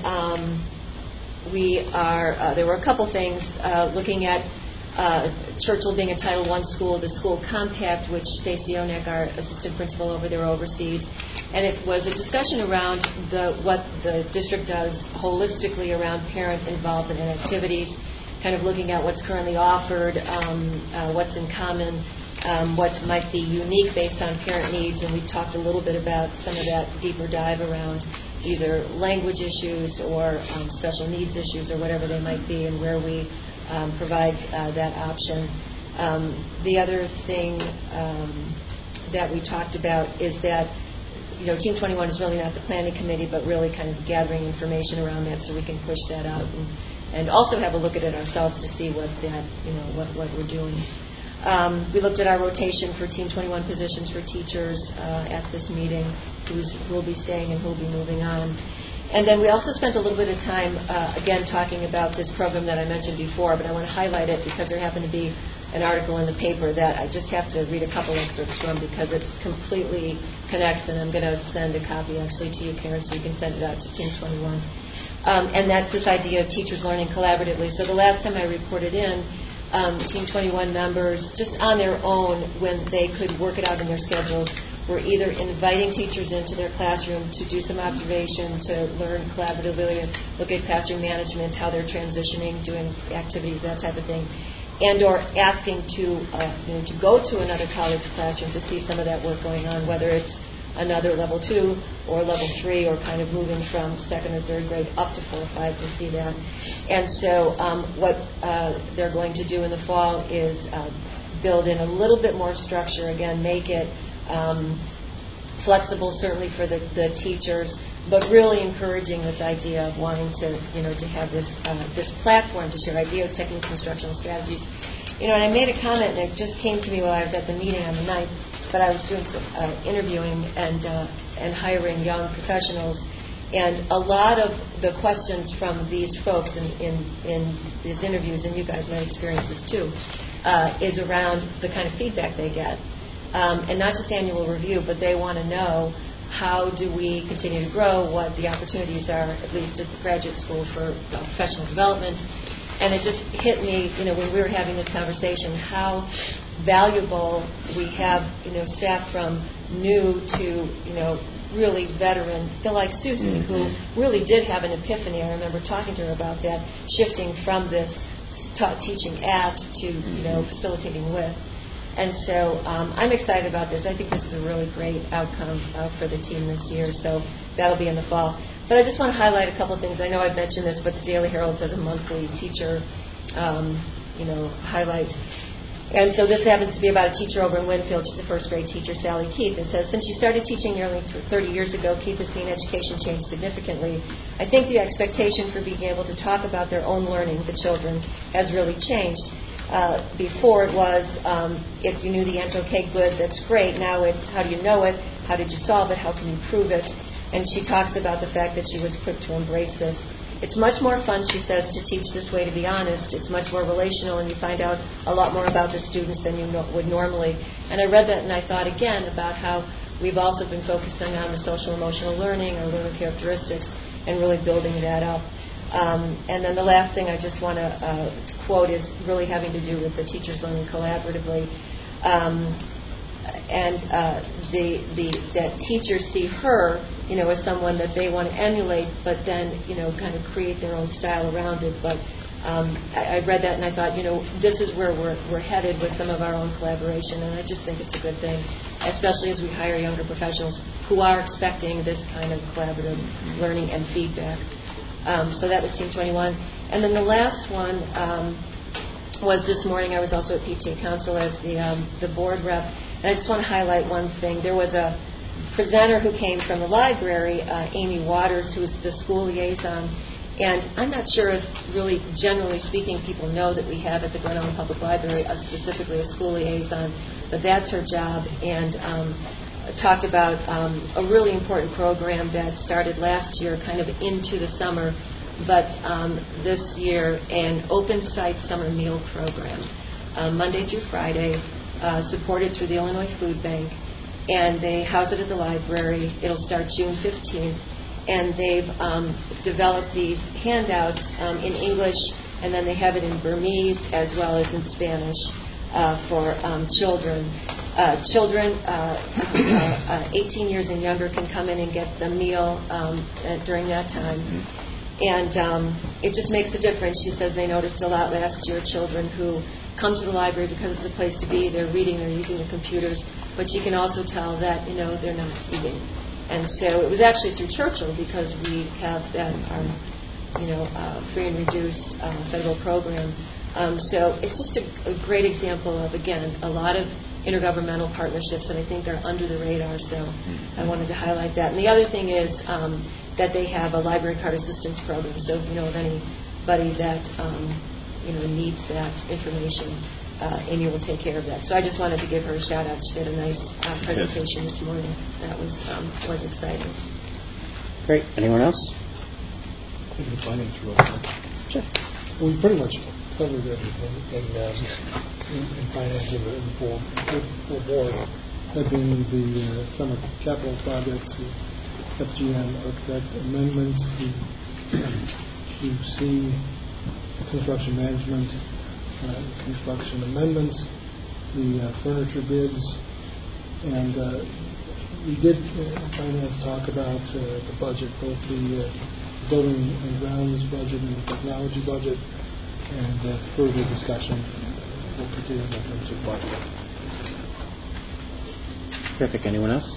there were a couple things looking at Churchill being a Title I school, the school compact, which Stacy Onek, our assistant principal over there, oversees. And it was a discussion around what the district does holistically around parent involvement in activities, kind of looking at what's currently offered, what's in common, what might be unique based on parent needs, and we talked a little bit about some of that deeper dive around either language issues or special needs issues or whatever they might be, and where we provide that option. The other thing that we talked about is that Team 21 is really not the planning committee, but really kind of gathering information around that so we can push that out and also have a look at it ourselves to see what we're doing. We looked at our rotation for Team 21 positions for teachers at this meeting, who will be staying and who will be moving on. And then we also spent a little bit of time, again, talking about this program that I mentioned before, but I want to highlight it because there happened to be an article in the paper that I just have to read a couple excerpts from because it completely connects, and I'm going to send a copy actually to you, Karen, so you can send it out to Team 21. And that's this idea of teachers learning collaboratively. So the last time I reported in, Team 21 members, just on their own, when they could work it out in their schedules, were either inviting teachers into their classroom to do some observation, to learn collaboratively, look at classroom management, how they're transitioning, doing activities, that type of thing, and or asking to go to another colleague's classroom to see some of that work going on, whether it's another level 2 or level 3, or kind of moving from 2nd or 3rd grade up to 4 or 5 to see that. And so what they're going to do in the fall is build in a little bit more structure, again, make it flexible certainly for the teachers, but really encouraging this idea of wanting to have this platform to share ideas, techniques, instructional strategies. And I made a comment, and it just came to me while I was at the meeting on the 9th, but I was doing some interviewing and hiring young professionals, and a lot of the questions from these folks in these interviews, and you guys might experience this too, is around the kind of feedback they get. And not just annual review, but they want to know how do we continue to grow, what the opportunities are, at least at the graduate school, for professional development. And it just hit me, when we were having this conversation, how valuable we have, staff from new to, really veteran, like Susan, who really did have an epiphany. I remember talking to her about that, shifting from this teaching at to, facilitating with. And so I'm excited about this. I think this is a really great outcome for the team this year. So that'll be in the fall. But I just want to highlight a couple of things. I know I've mentioned this, but the Daily Herald does a monthly teacher, highlight. And so this happens to be about a teacher over in Winfield. She's a first-grade teacher, Sally Keith. It says, since she started teaching nearly 30 years ago, Keith has seen education change significantly. I think the expectation for being able to talk about their own learning, the children, has really changed. Before it was, if you knew the answer, okay, good, that's great. Now it's, how do you know it? How did you solve it? How can you prove it? And she talks about the fact that she was quick to embrace this. It's much more fun, she says, to teach this way, to be honest. It's much more relational, and you find out a lot more about the students than you would normally. And I read that, and I thought again about how we've also been focusing on the social-emotional learning or learning characteristics and really building that up. And then the last thing I just want to quote is really having to do with the teachers learning collaboratively. That teachers see her, as someone that they want to emulate, but then, kind of create their own style around it. But I read that and I thought, this is where we're headed with some of our own collaboration, and I just think it's a good thing, especially as we hire younger professionals who are expecting this kind of collaborative learning and feedback. So that was Team 21. And then the last one was this morning. I was also at PTA Council as the board rep. And I just want to highlight one thing. There was a presenter who came from the library, Amy Waters, who's the school liaison. And I'm not sure if really, generally speaking, people know that we have at the Glen Ellyn Public Library specifically a school liaison, but that's her job. And talked about a really important program that started last year, kind of into the summer, but this year, an open site summer meal program, Monday through Friday, supported through the Illinois Food Bank, and they house it at the library. It'll start June 15th, and they've developed these handouts in English, and then they have it in Burmese as well as in Spanish for children. Children 18 years and younger can come in and get the meal during that time. And it just makes a difference. She says they noticed a lot last year, children who come to the library because it's a place to be. They're reading, they're using their computers, but you can also tell that, they're not eating. And so it was actually through Churchill, because we have that, free and reduced federal program. So it's just a great example of, again, a lot of intergovernmental partnerships that I think are under the radar. So I wanted to highlight that. And the other thing is that they have a library card assistance program. So if you know of anybody that needs that information, Amy will take care of that. So I just wanted to give her a shout out. She did a nice presentation this morning. That was exciting. Great. Anyone else? Sure. We pretty much covered everything in finance and the full board. That being the summer capital projects, the FGM architect amendments, the QC construction management, construction amendments, the furniture bids, and we did finance talk about the budget, both the building and grounds budget and the technology budget, and further discussion will continue in terms of budget. Terrific. Anyone else?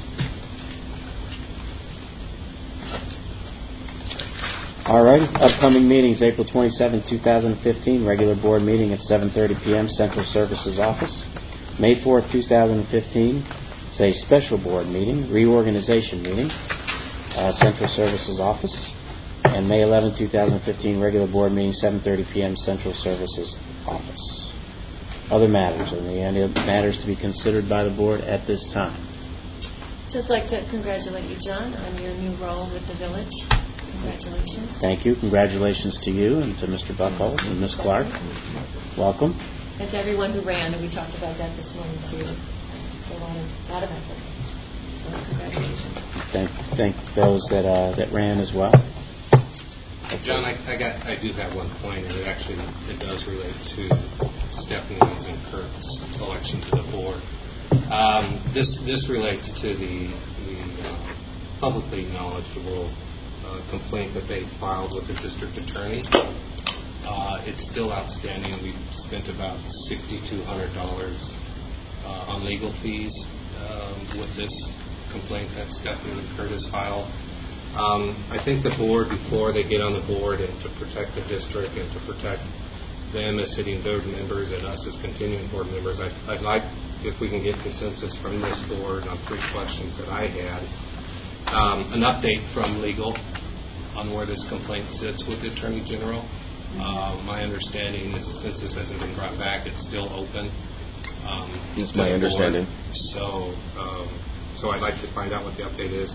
All right. Upcoming meetings, April 27, 2015, regular board meeting at 7:30 p.m., Central Services Office. May 4, 2015, it's a special board meeting, reorganization meeting, Central Services Office. And May 11, 2015, regular board meeting, 7:30 p.m., Central Services Office. Other matters, are there any matters to be considered by the board at this time? Just like to congratulate you, John, on your new role with the village. Congratulations. Thank you. Congratulations to you and to Mr. Buckholz and Ms. Clark. Welcome. And to everyone who ran, and we talked about that this morning too. It's a lot of effort. So congratulations. Thank those that ran as well. John, I do have one point, and it does relate to Stephanie's and Kurt's election to the board. This relates to the publicly knowledgeable complaint that they filed with the district attorney. It's still outstanding. We've spent about $6,200 on legal fees with this complaint that Stephanie and Kurt has filed. I think the board, before they get on the board, and to protect the district and to protect them as sitting board members and us as continuing board members. I'd like, if we can get consensus from this board on 3 questions that I had, an update from legal on where this complaint sits with the Attorney General. My understanding is, since this hasn't been brought back, it's still open. That's my understanding. So I'd like to find out what the update is.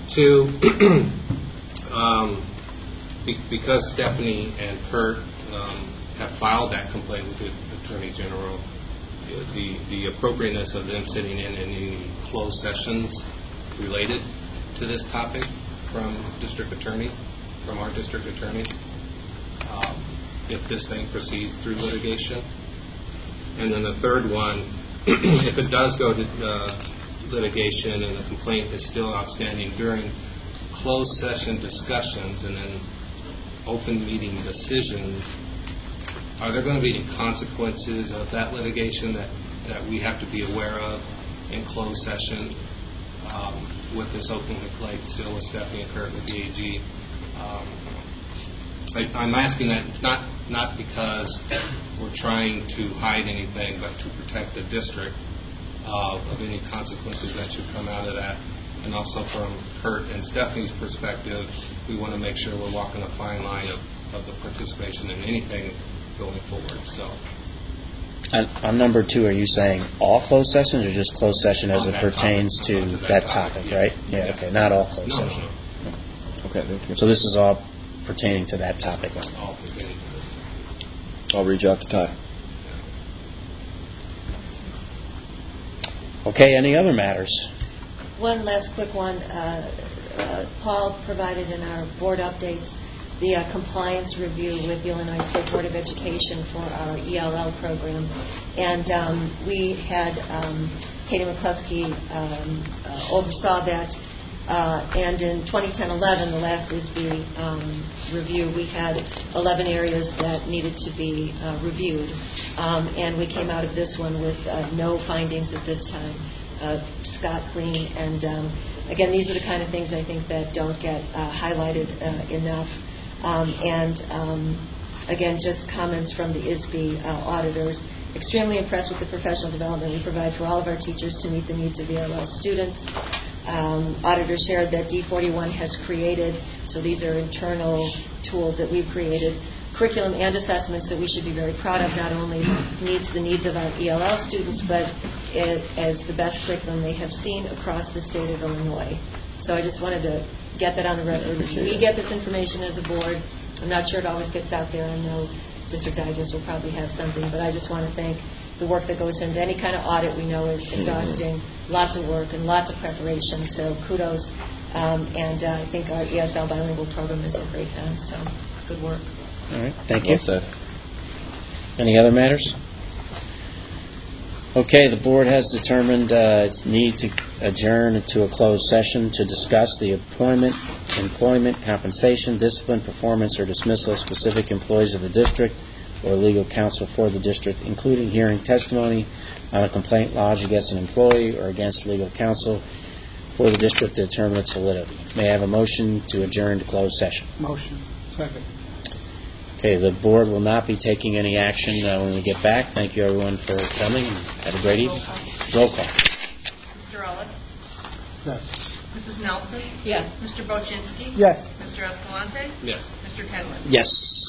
2, because Stephanie and Kurt have filed that complaint with the Attorney General, the appropriateness of them sitting in any closed sessions related to this topic from our district attorney, if this thing proceeds through litigation. And then the third one, if it does go to litigation and the complaint is still outstanding during closed session discussions and then open meeting decisions, are there going to be any consequences of that litigation that we have to be aware of in closed session with this open complaint still with Stephanie and Kurt with the AG? I'm asking that not because we're trying to hide anything, but to protect the district of any consequences that should come out of that. And also from Kurt and Stephanie's perspective, we want to make sure we're walking a fine line of the participation in anything going forward. So, on number 2, are you saying all closed sessions or just closed session as it pertains to that topic, right? Yeah, okay, not all closed session. No. Okay, thank you. So this is all pertaining to that topic. All pertaining to this. I'll reach out to Todd. Okay, any other matters? One last quick one. Paul provided in our board updates the compliance review with the Illinois State Board of Education for our ELL program. And we had Katie McCluskey oversaw that. And in 2010-11, the last ISB review, we had 11 areas that needed to be reviewed. And we came out of this one with no findings at this time. Scott clean. And again, these are the kind of things I think that don't get highlighted enough. Again, just comments from the ISB auditors. Extremely impressed with the professional development we provide for all of our teachers to meet the needs of ELL students. Auditors shared that D41 has created, so these are internal tools that we've created, curriculum and assessments that we should be very proud of, not only meets the needs of our ELL students, but as the best curriculum they have seen across the state of Illinois. So I just wanted to get that on the record. We get this information as a board. I'm not sure it always gets out there. I know District Digest will probably have something, but I just want to thank the work that goes into any kind of audit. We know is exhausting, lots of work and lots of preparation, so kudos. And I think our ESL bilingual program is in great hands, so good work. All right, thank you. Well said. Any other matters? Okay, the board has determined its need to adjourn to a closed session to discuss the appointment, employment, compensation, discipline, performance, or dismissal of specific employees of the district or legal counsel for the district, including hearing testimony on a complaint lodged against an employee or against legal counsel for the district to determine its validity. May I have a motion to adjourn to closed session? Motion. Second. Okay, the board will not be taking any action when we get back. Thank you, everyone, for coming. Have a great evening. Roll call. Mr. Ellis? Yes. Mrs. Nelson? Yes. Mr. Bocinski? Yes. Mr. Escalante? Yes. Mr. Kenley? Yes.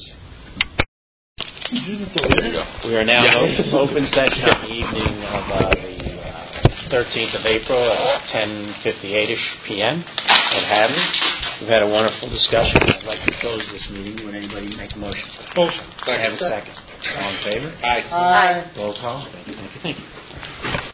We are now in open session of the evening of the 13th of April at 10:58 p.m. at Hadley. We've had a wonderful discussion. I'd like to close this meeting. Would anybody make a motion? Motion. I have a second. All in favor? Aye. Roll call. Thank you.